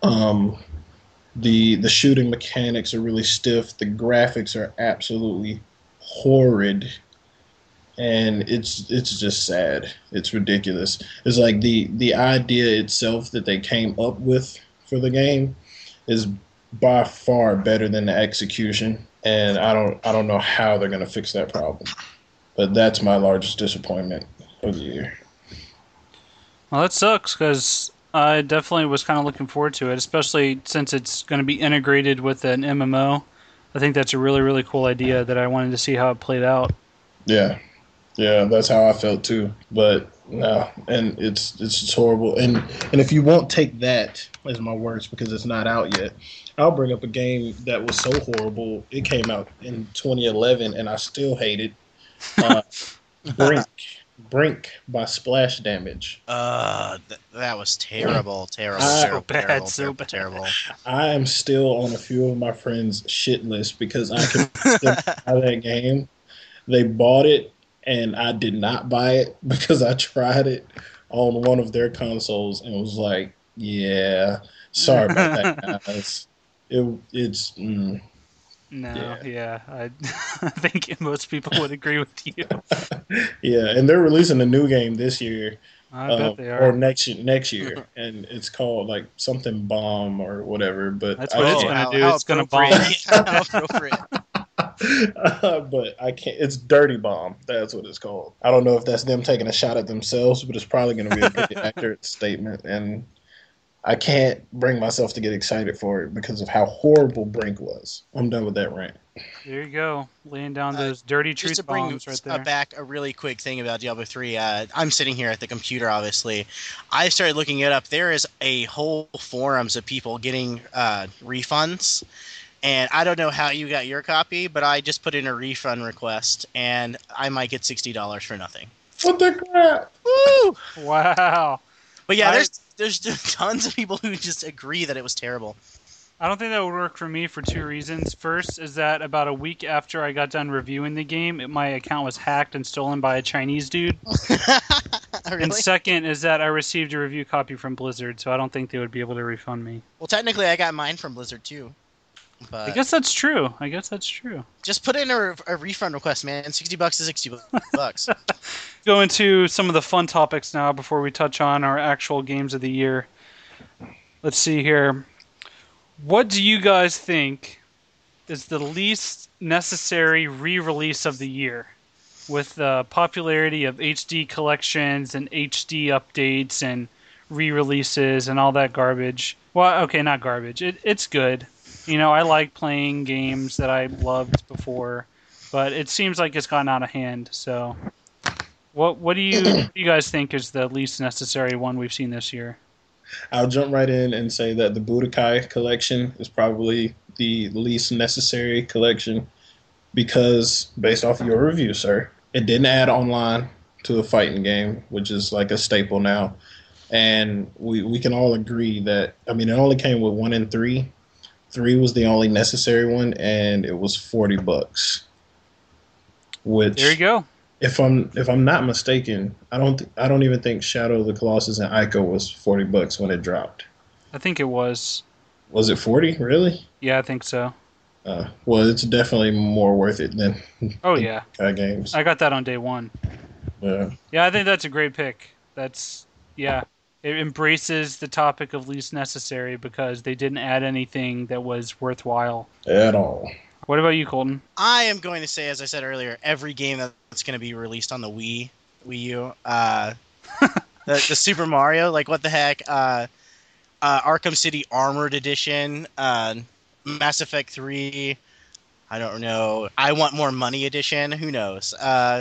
The shooting mechanics are really stiff. The graphics are absolutely horrid, and it's just sad. It's ridiculous. It's like the idea itself that they came up with for the game is by far better than the execution, and I don't know how they're gonna fix that problem. But that's my largest disappointment of the year. Well, that sucks because I definitely was kind of looking forward to it, especially since it's going to be integrated with an MMO. I think that's a really, really cool idea that I wanted to see how it played out. Yeah, yeah, that's how I felt too. But no, and it's just horrible. And if you won't take that as my words because it's not out yet, I'll bring up a game that was so horrible. It came out in 2011, and I still hate it. Uh, Brink, Brink by Splash Damage. That was terrible, terrible, So terrible, bad, terrible, so terrible, bad. terrible. I am still on a few of my friends' shit list because I can still buy that game. They bought it, and I did not buy it because I tried it on one of their consoles and was like, "Yeah, sorry about that, guys." It's No, yeah, yeah, I think most people would agree with you. yeah, and they're releasing a new game this year, I bet they or are. next year, and it's called like something Bomb or whatever. But That's I what it's Oh, can't. going to do. how It's going to appropriate! bomb. Yeah, how appropriate! But I can't. It's Dirty Bomb. That's what it's called. I don't know if that's them taking a shot at themselves, but it's probably going to be a pretty accurate statement. And I can't bring myself to get excited for it because of how horrible Brink was. I'm done with that rant. There you go, laying down those dirty Just to truth bring bombs right there. back a really quick thing about Diablo 3, I'm sitting here at the computer, obviously. I started looking it up. There is a whole forums of people getting refunds. And I don't know how you got your copy, but I just put in a refund request, and I might get $60 for nothing. What the crap? Woo! Wow. But yeah, I- there's just tons of people who just agree that it was terrible. I don't think that would work for me for two reasons. First is that about a week after I got done reviewing the game, my account was hacked and stolen by a Chinese dude. Really? And second is that I received a review copy from Blizzard, so I don't think they would be able to refund me. Well, technically, I got mine from Blizzard too. But I guess that's true. just put in a refund request, man. $60 is $60. Go into some of the fun topics now before we touch on our actual games of the year. Let's see here. What do you guys think is the least necessary re-release of the year? With the popularity of HD collections and HD updates and re-releases and all that garbage. Well, okay, not garbage. It's good. You know, I like playing games that I loved before, but it seems like it's gotten out of hand. So, what do you guys think is the least necessary one we've seen this year? I'll jump right in and say that the Budokai collection is probably the least necessary collection because, based off of your review, sir, it didn't add online to a fighting game, which is like a staple now. And we can all agree that, I mean, it only came with 1 and 3. 3 was the only necessary one, and it was $40. Which There you go. if I'm not mistaken, I don't even think Shadow of the Colossus and Ico was $40 when it dropped. I think it was. Was it 40? Really? Yeah, I think so. Well, it's definitely more worth it than Oh the yeah, games. I got that on day one. Yeah. Yeah, I think that's a great pick. That's yeah. It embraces the topic of least necessary because they didn't add anything that was worthwhile. At all. What about you, Colton? I am going to say, as I said earlier, every game that's going to be released on the Wii U, the Super Mario, like what the heck, Arkham City Armored Edition, Mass Effect 3. I don't know. I Want More Money Edition. Who knows?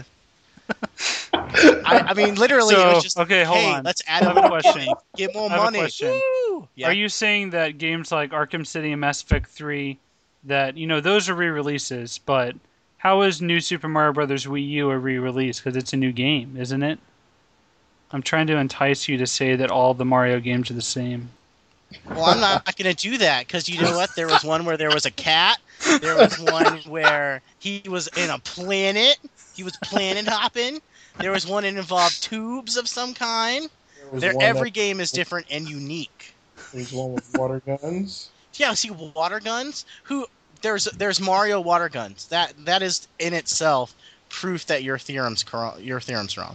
I mean, literally, it was just okay. Hold hey, on. let's add I have a question. get more I have a money. question. Woo! Yeah. Are you saying that games like Arkham City and Mass Effect 3, that those are re-releases, but how is New Super Mario Bros. Wii U a re-release? Because it's a new game, isn't it? I'm trying to entice you to say that all the Mario games are the same. Well, I'm not going to do that because you know what? There was one where there was a cat. There was one where he was in a planet. He was planet hopping. There was one that involved tubes of some kind. Every game is different and unique. There's one with water guns. Yeah, see, water guns. There's Mario water guns. That is in itself proof that your theorem's wrong.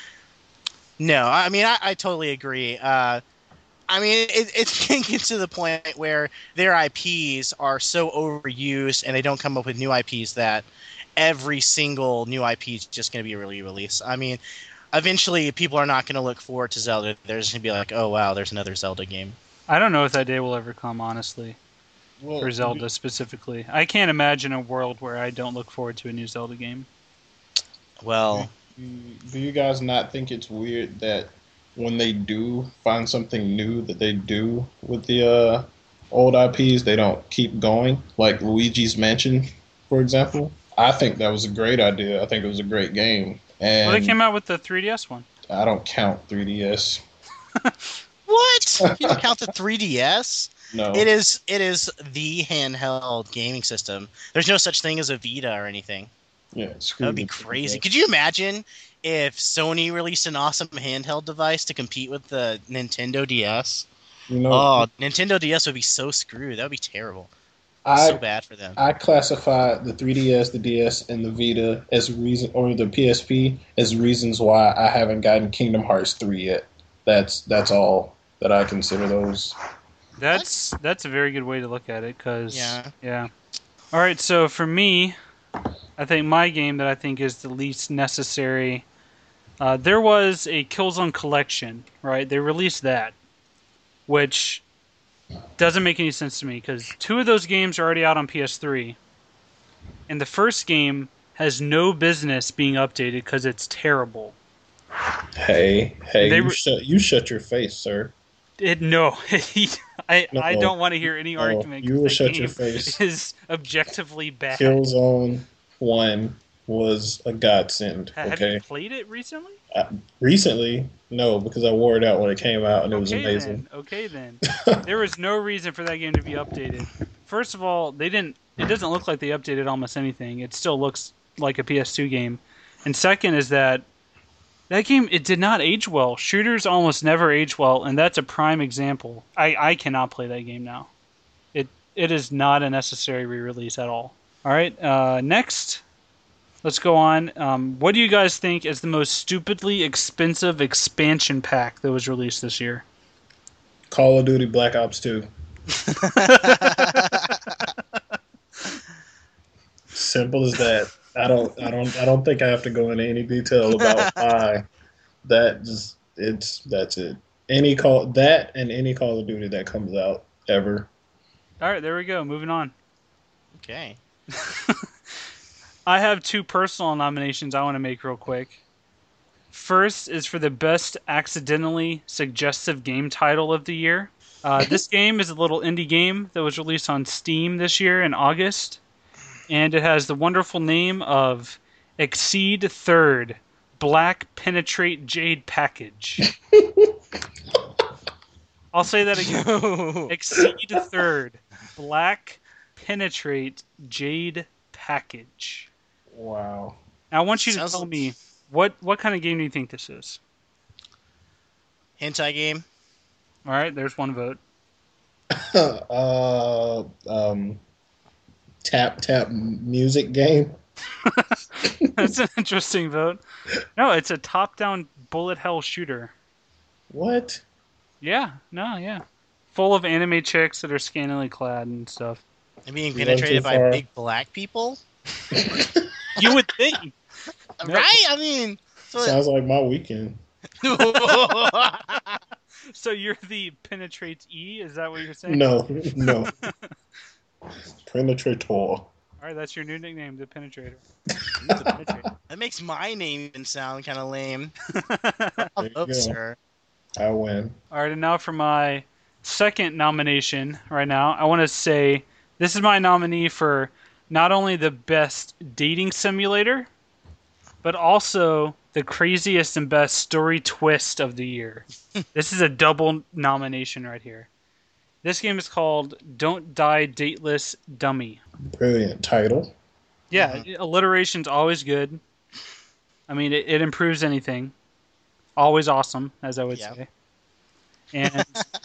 No, I mean I totally agree. I mean, it's getting to the point where their IPs are so overused and they don't come up with new IPs that every single new IP is just going to be a re-release. I mean, eventually people are not going to look forward to Zelda. They're just going to be like, oh, wow, there's another Zelda game. I don't know if that day will ever come, honestly, Well, for Zelda specifically. I can't imagine a world where I don't look forward to a new Zelda game. Well, do you guys not think it's weird that when they do find something new that they do with the old IPs, they don't keep going? Like Luigi's Mansion, for example. I think that was a great idea. I think it was a great game. And Well, they came out with the 3DS one. I don't count 3DS. what? You don't count the 3DS? No. It is the handheld gaming system. There's no such thing as a Vita or anything. Yeah, That would be crazy. Could you imagine if Sony released an awesome handheld device to compete with the Nintendo DS? Nintendo DS would be so screwed. That would be terrible. So bad for them. I classify the 3DS, the DS, and the Vita as or the PSP as reasons why I haven't gotten Kingdom Hearts 3 yet. That's all that I consider those. That's a very good way to look at it, because yeah. All right, so for me, I think my game that I think is the least necessary. There was a Killzone Collection, right? They released that, which doesn't make any sense to me because 2 of those games are already out on PS3, and the first game has no business being updated because it's terrible. Hey, you shut your face, sir. I don't want to hear any argument. You will shut your face. Is objectively bad. Killzone 1 was a godsend. Okay? Have you played it recently? Recently, no, because I wore it out when it came out, and it was amazing. Okay, then. There was no reason for that game to be updated. First of all, it doesn't look like they updated almost anything. It still looks like a PS2 game. And second is that game, it did not age well. Shooters almost never age well, and that's a prime example. I cannot play that game now. It is not a necessary re-release at all. All right, next, let's go on. What do you guys think is the most stupidly expensive expansion pack that was released this year? Call of Duty Black Ops 2. Simple as that. I don't think I have to go into any detail about why. That's it. Any Call of Duty that comes out ever. All right, there we go. Moving on. Okay. I have 2 personal nominations I want to make real quick. First is for the best accidentally suggestive game title of the year. This game is a little indie game that was released on Steam this year in August, and it has the wonderful name of Exceed Third Black Penetrate Jade Package. I'll say that again. Exceed Third Black Penetrate Jade Package. Wow. Now I want you to tell me What kind of game do you think this is? Hentai game. All right, there's one vote. uh, um, tap music game. That's an interesting vote. No, it's a top-down bullet hell shooter. What? Yeah, no, yeah. Full of anime chicks that are scantily clad and stuff. And being You went penetrated too by far. big black people. You would think. No. Right? I mean, Sounds like my weekend. So you're the penetrates E? Is that what you're saying? No. Penetrator. All right, that's your new nickname, the Penetrator. That makes my name even sound kind of lame. There you Oh, go. sir. I win. All right, and now for my second nomination right now, I want to say this is my nominee for not only the best dating simulator, but also the craziest and best story twist of the year. This is a double nomination right here. This game is called Don't Die Dateless Dummy. Brilliant title. Yeah, alliteration's always good. I mean, it improves anything. Always awesome, as I would say. And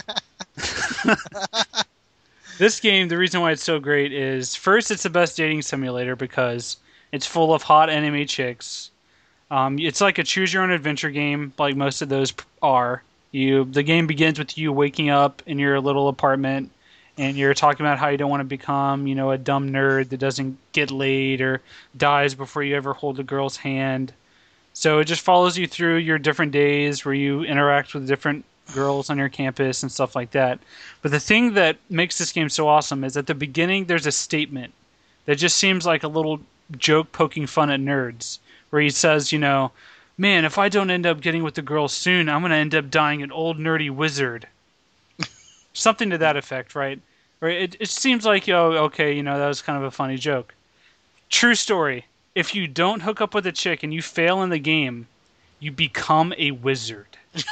this game, the reason why it's so great is, first, it's the best dating simulator because it's full of hot anime chicks. It's like a choose-your-own-adventure game, like most of those are. The game begins with you waking up in your little apartment, and you're talking about how you don't want to become, a dumb nerd that doesn't get laid or dies before you ever hold a girl's hand. So it just follows you through your different days where you interact with different girls on your campus and stuff like that. But the thing that makes this game so awesome is at the beginning there's a statement that just seems like a little joke poking fun at nerds, where he says, man, if I don't end up getting with the girl soon, I'm going to end up dying an old nerdy wizard. Something to that effect, right? Or it seems like, okay, that was kind of a funny joke. True story. If you don't hook up with a chick and you fail in the game, you become a wizard.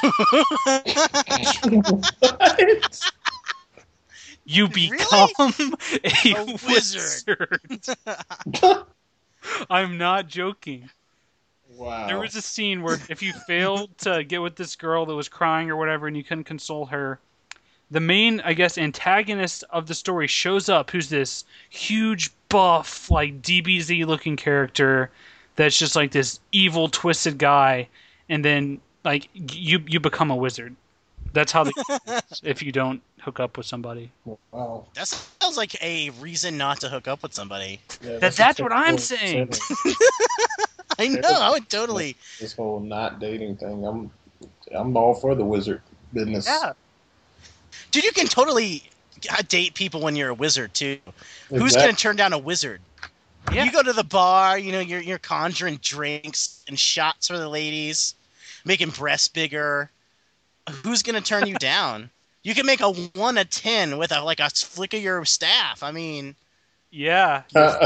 What? You become a wizard. I'm not joking. Wow. There was a scene where if you failed to get with this girl that was crying or whatever and you couldn't console her, the main, I guess, antagonist of the story shows up, who's this huge, buff, like DBZ looking character that's just like this evil, twisted guy, and then like you become a wizard. That's how if you don't hook up with somebody. Wow. That sounds like a reason not to hook up with somebody. Yeah, That's what I'm saying. I know. I would totally. This whole not dating thing. I'm all for the wizard business. Yeah. Dude, you can totally date people when you're a wizard too. Who's going to turn down a wizard? Yeah. You go to the bar, you're conjuring drinks and shots for the ladies, making breasts bigger. Who's going to turn you down? You can make a 1 to 10 with a flick of your staff. I mean, yeah.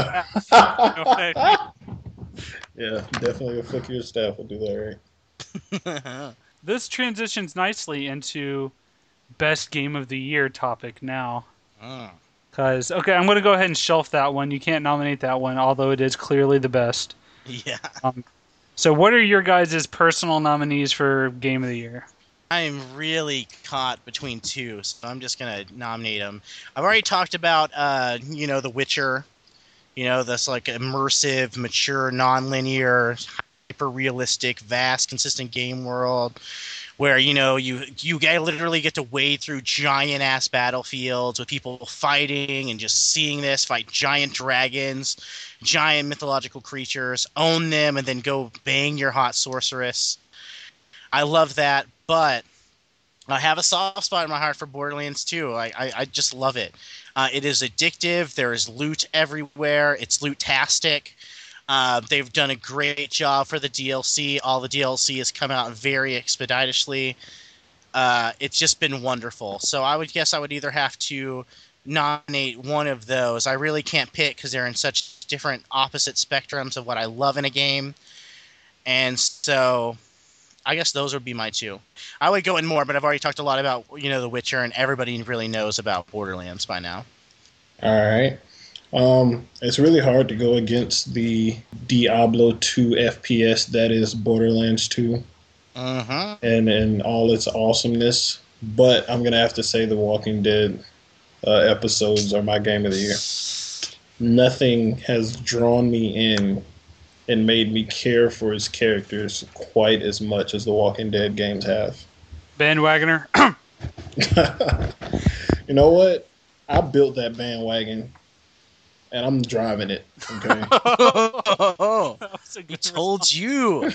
Yeah, definitely a flick of your staff will do that, right? This transitions nicely into best game of the year topic now. Because, okay, I'm going to go ahead and shelf that one. You can't nominate that one, although it is clearly the best. Yeah. So what are your guys' personal nominees for game of the year? I'm really caught between two, so I'm just going to nominate them. I've already talked about, The Witcher. This like immersive, mature, non-linear, hyper-realistic, vast, consistent game world where, you literally get to wade through giant-ass battlefields with people fighting and just seeing this, fight giant dragons, giant mythological creatures, own them, and then go bang your hot sorceress. I love that, but I have a soft spot in my heart for Borderlands 2. I just love it. It is addictive. There is loot everywhere. It's loot-tastic. They've done a great job for the DLC. All the DLC has come out very expeditiously. It's just been wonderful. So I would guess I would either have to nominate one of those. I really can't pick because they're in such different opposite spectrums of what I love in a game. And so I guess those would be my two. I would go in more, but I've already talked a lot about, The Witcher, and everybody really knows about Borderlands by now. All right. It's really hard to go against the Diablo 2 FPS that is Borderlands 2 Mm-hmm. and all its awesomeness. But I'm gonna have to say the Walking Dead episodes are my game of the year. Nothing has drawn me in and made me care for its characters quite as much as the Walking Dead games have. Bandwagoner. You know what? I built that bandwagon and I'm driving it. Okay. That was a He good told you.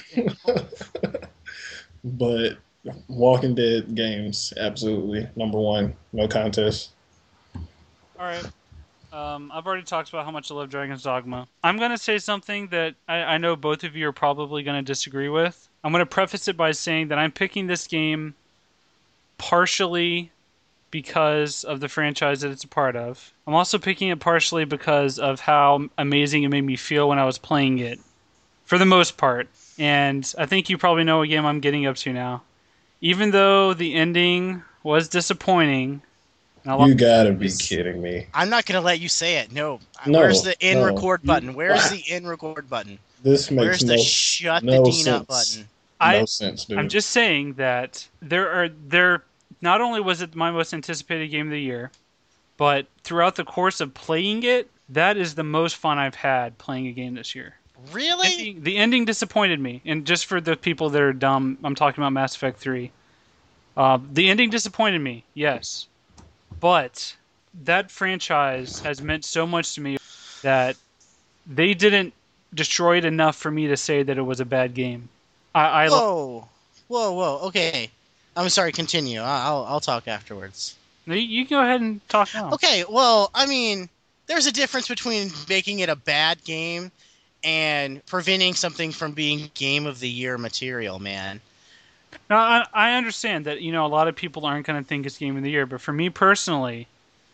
But Walking Dead games, absolutely number one, no contest. All right. I've already talked about how much I love Dragon's Dogma. I'm going to say something that I know both of you are probably going to disagree with. I'm going to preface it by saying that I'm picking this game partially because of the franchise that it's a part of. I'm also picking it partially because of how amazing it made me feel when I was playing it, for the most part. And I think you probably know what game I'm getting up to now. Even though the ending was disappointing, and a lot You gotta of be this- kidding me. I'm not going to let you say it. No. No, Where's the in no. record button? Where's the in record button? This makes Where's the no, shut the no Dean up sense. button? No sense, dude. I'm just saying that there. Not only was it my most anticipated game of the year, but throughout the course of playing it, that is the most fun I've had playing a game this year. Really? The ending disappointed me, and just for the people that are dumb, I'm talking about Mass Effect 3. The ending disappointed me, yes, but that franchise has meant so much to me that they didn't destroy it enough for me to say that it was a bad game. I Whoa. Whoa. Okay. I'm sorry. Continue. I'll talk afterwards. you go ahead and talk now. Okay. Well, I mean, there's a difference between making it a bad game and preventing something from being game of the year material, man. Now, I understand that a lot of people aren't going to think it's game of the year, but for me personally,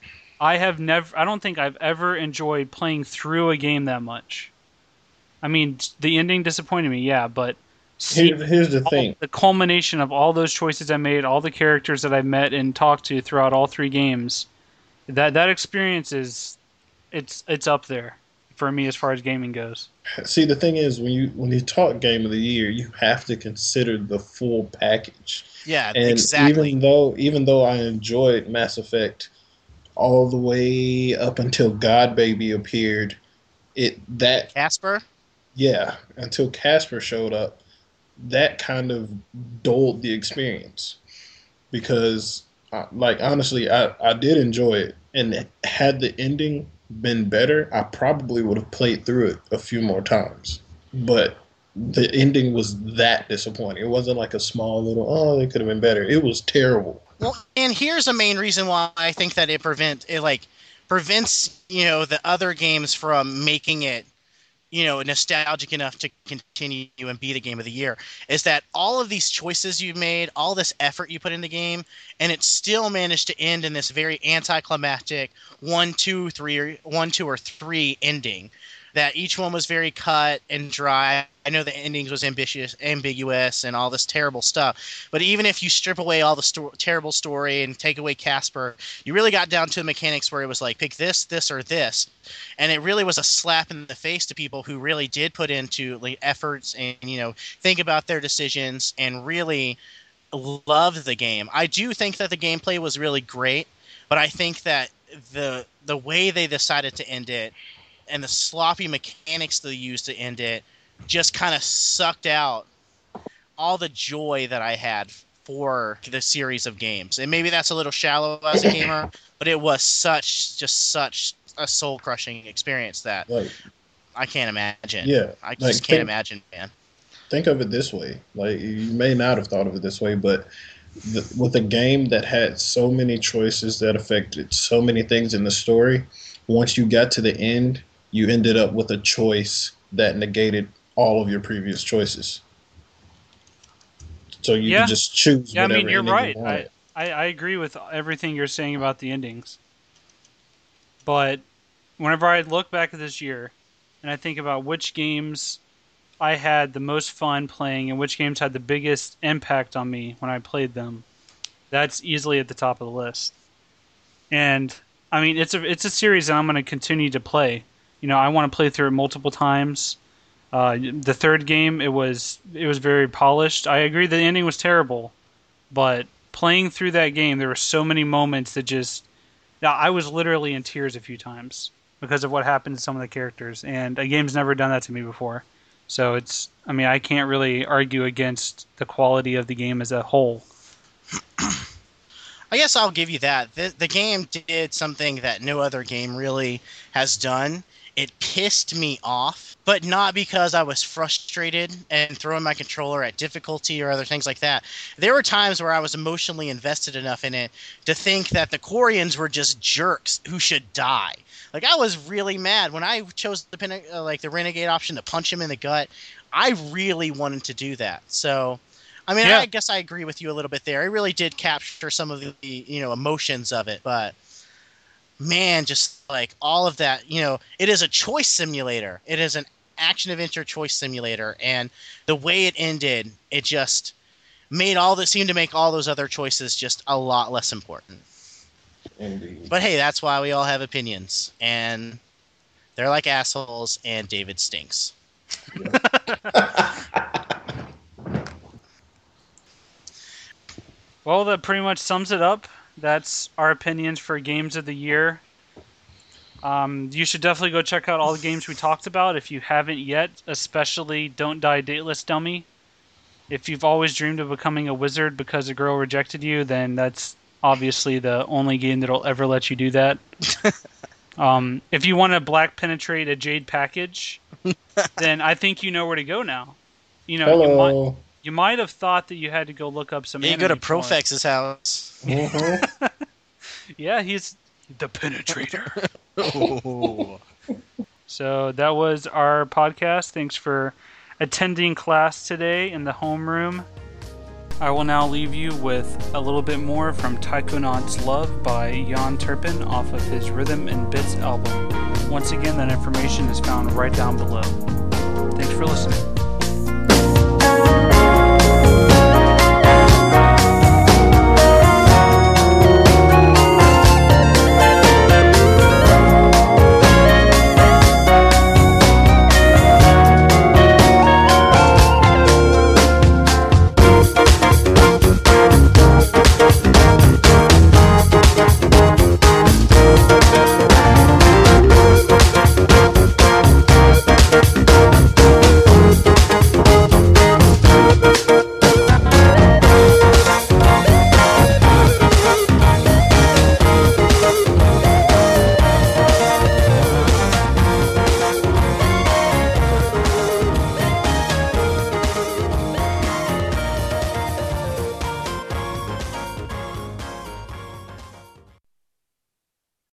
I don't think I've ever enjoyed playing through a game that much. I mean, the ending disappointed me, yeah, but Here's the thing. the culmination of all those choices I made, all the characters that I met and talked to throughout all three games, that experience it's up there for me as far as gaming goes. See, the thing is, when you talk game of the year, you have to consider the full package. Yeah, And exactly. even though I enjoyed Mass Effect all the way up until God Baby appeared, Casper? yeah, until Casper showed up, that kind of dulled the experience because, like, honestly, I did enjoy it, and had the ending been better, I probably would have played through it a few more times. But the ending was that disappointing. It wasn't like a small little, oh, it could have been better. It was terrible. Well, and here's a main reason why I think that prevents, the other games from making it, nostalgic enough to continue and be the game of the year, is that all of these choices you've made, all this effort you put in the game, and it still managed to end in this very anticlimactic 1, 2, or 3 ending. That each one was very cut and dry. I know the endings was ambiguous, and all this terrible stuff. But even if you strip away all the terrible story and take away Casper, you really got down to the mechanics where it was like, pick this, this, or this. And it really was a slap in the face to people who really did put into efforts and, think about their decisions and really loved the game. I do think that the gameplay was really great, but I think that the way they decided to end it and the sloppy mechanics they used to end it just kind of sucked out all the joy that I had for the series of games. And maybe that's a little shallow as a gamer, but it was such a soul-crushing experience that Like, I can't imagine. yeah, I just like can't imagine, man. think of it this way. Like, you may not have thought of it this way, but with a game that had so many choices that affected so many things in the story, once you got to the end, you ended up with a choice that negated all of your previous choices. So you Yeah. could just choose Yeah, I whatever mean, you're ending right. you wanted. I agree with everything you're saying about the endings. But whenever I look back at this year and I think about which games I had the most fun playing and which games had the biggest impact on me when I played them, that's easily at the top of the list. And I mean, it's a series that I'm going to continue to play. You know, I want to play through it multiple times. The third game, it was very polished. I agree the ending was terrible, but playing through that game, there were so many moments that just... Now, I was literally in tears a few times because of what happened to some of the characters, and a game's never done that to me before. So I mean, I can't really argue against the quality of the game as a whole. I guess I'll give you that. The game did something that no other game really has done. It pissed me off, but not because I was frustrated and throwing my controller at difficulty or other things like that. There were times where I was emotionally invested enough in it to think that the Quarians were just jerks who should die. Like, I was really mad when I chose the Renegade option to punch him in the gut. I really wanted to do that. So, I mean, Yeah. I guess I agree with you a little bit there. It really did capture some of the emotions of it, but man, just like all of that, it is a choice simulator. It is an action-adventure choice simulator, and the way it ended, it just seemed to make all those other choices just a lot less important. Indeed. But hey, that's why we all have opinions, and they're like assholes, and David stinks. Well, that pretty much sums it up. That's our opinions for games of the year. You should definitely go check out all the games we talked about if you haven't yet, especially Don't Die Dateless Dummy. If you've always dreamed of becoming a wizard because a girl rejected you, then that's obviously the only game that'll ever let you do that. If you want to black penetrate a jade package, then I think you know where to go now. Hello. You might have thought that you had to go look up some You go to anime porn. Profex's house. Mm-hmm. Yeah, he's the penetrator. Oh. So that was our podcast. Thanks for attending class today in the homeroom. I will now leave you with a little bit more from Taikonaut's Love by Jan Turpin off of his Rhythm and Bits album. Once again, that information is found right down below. Thanks for listening.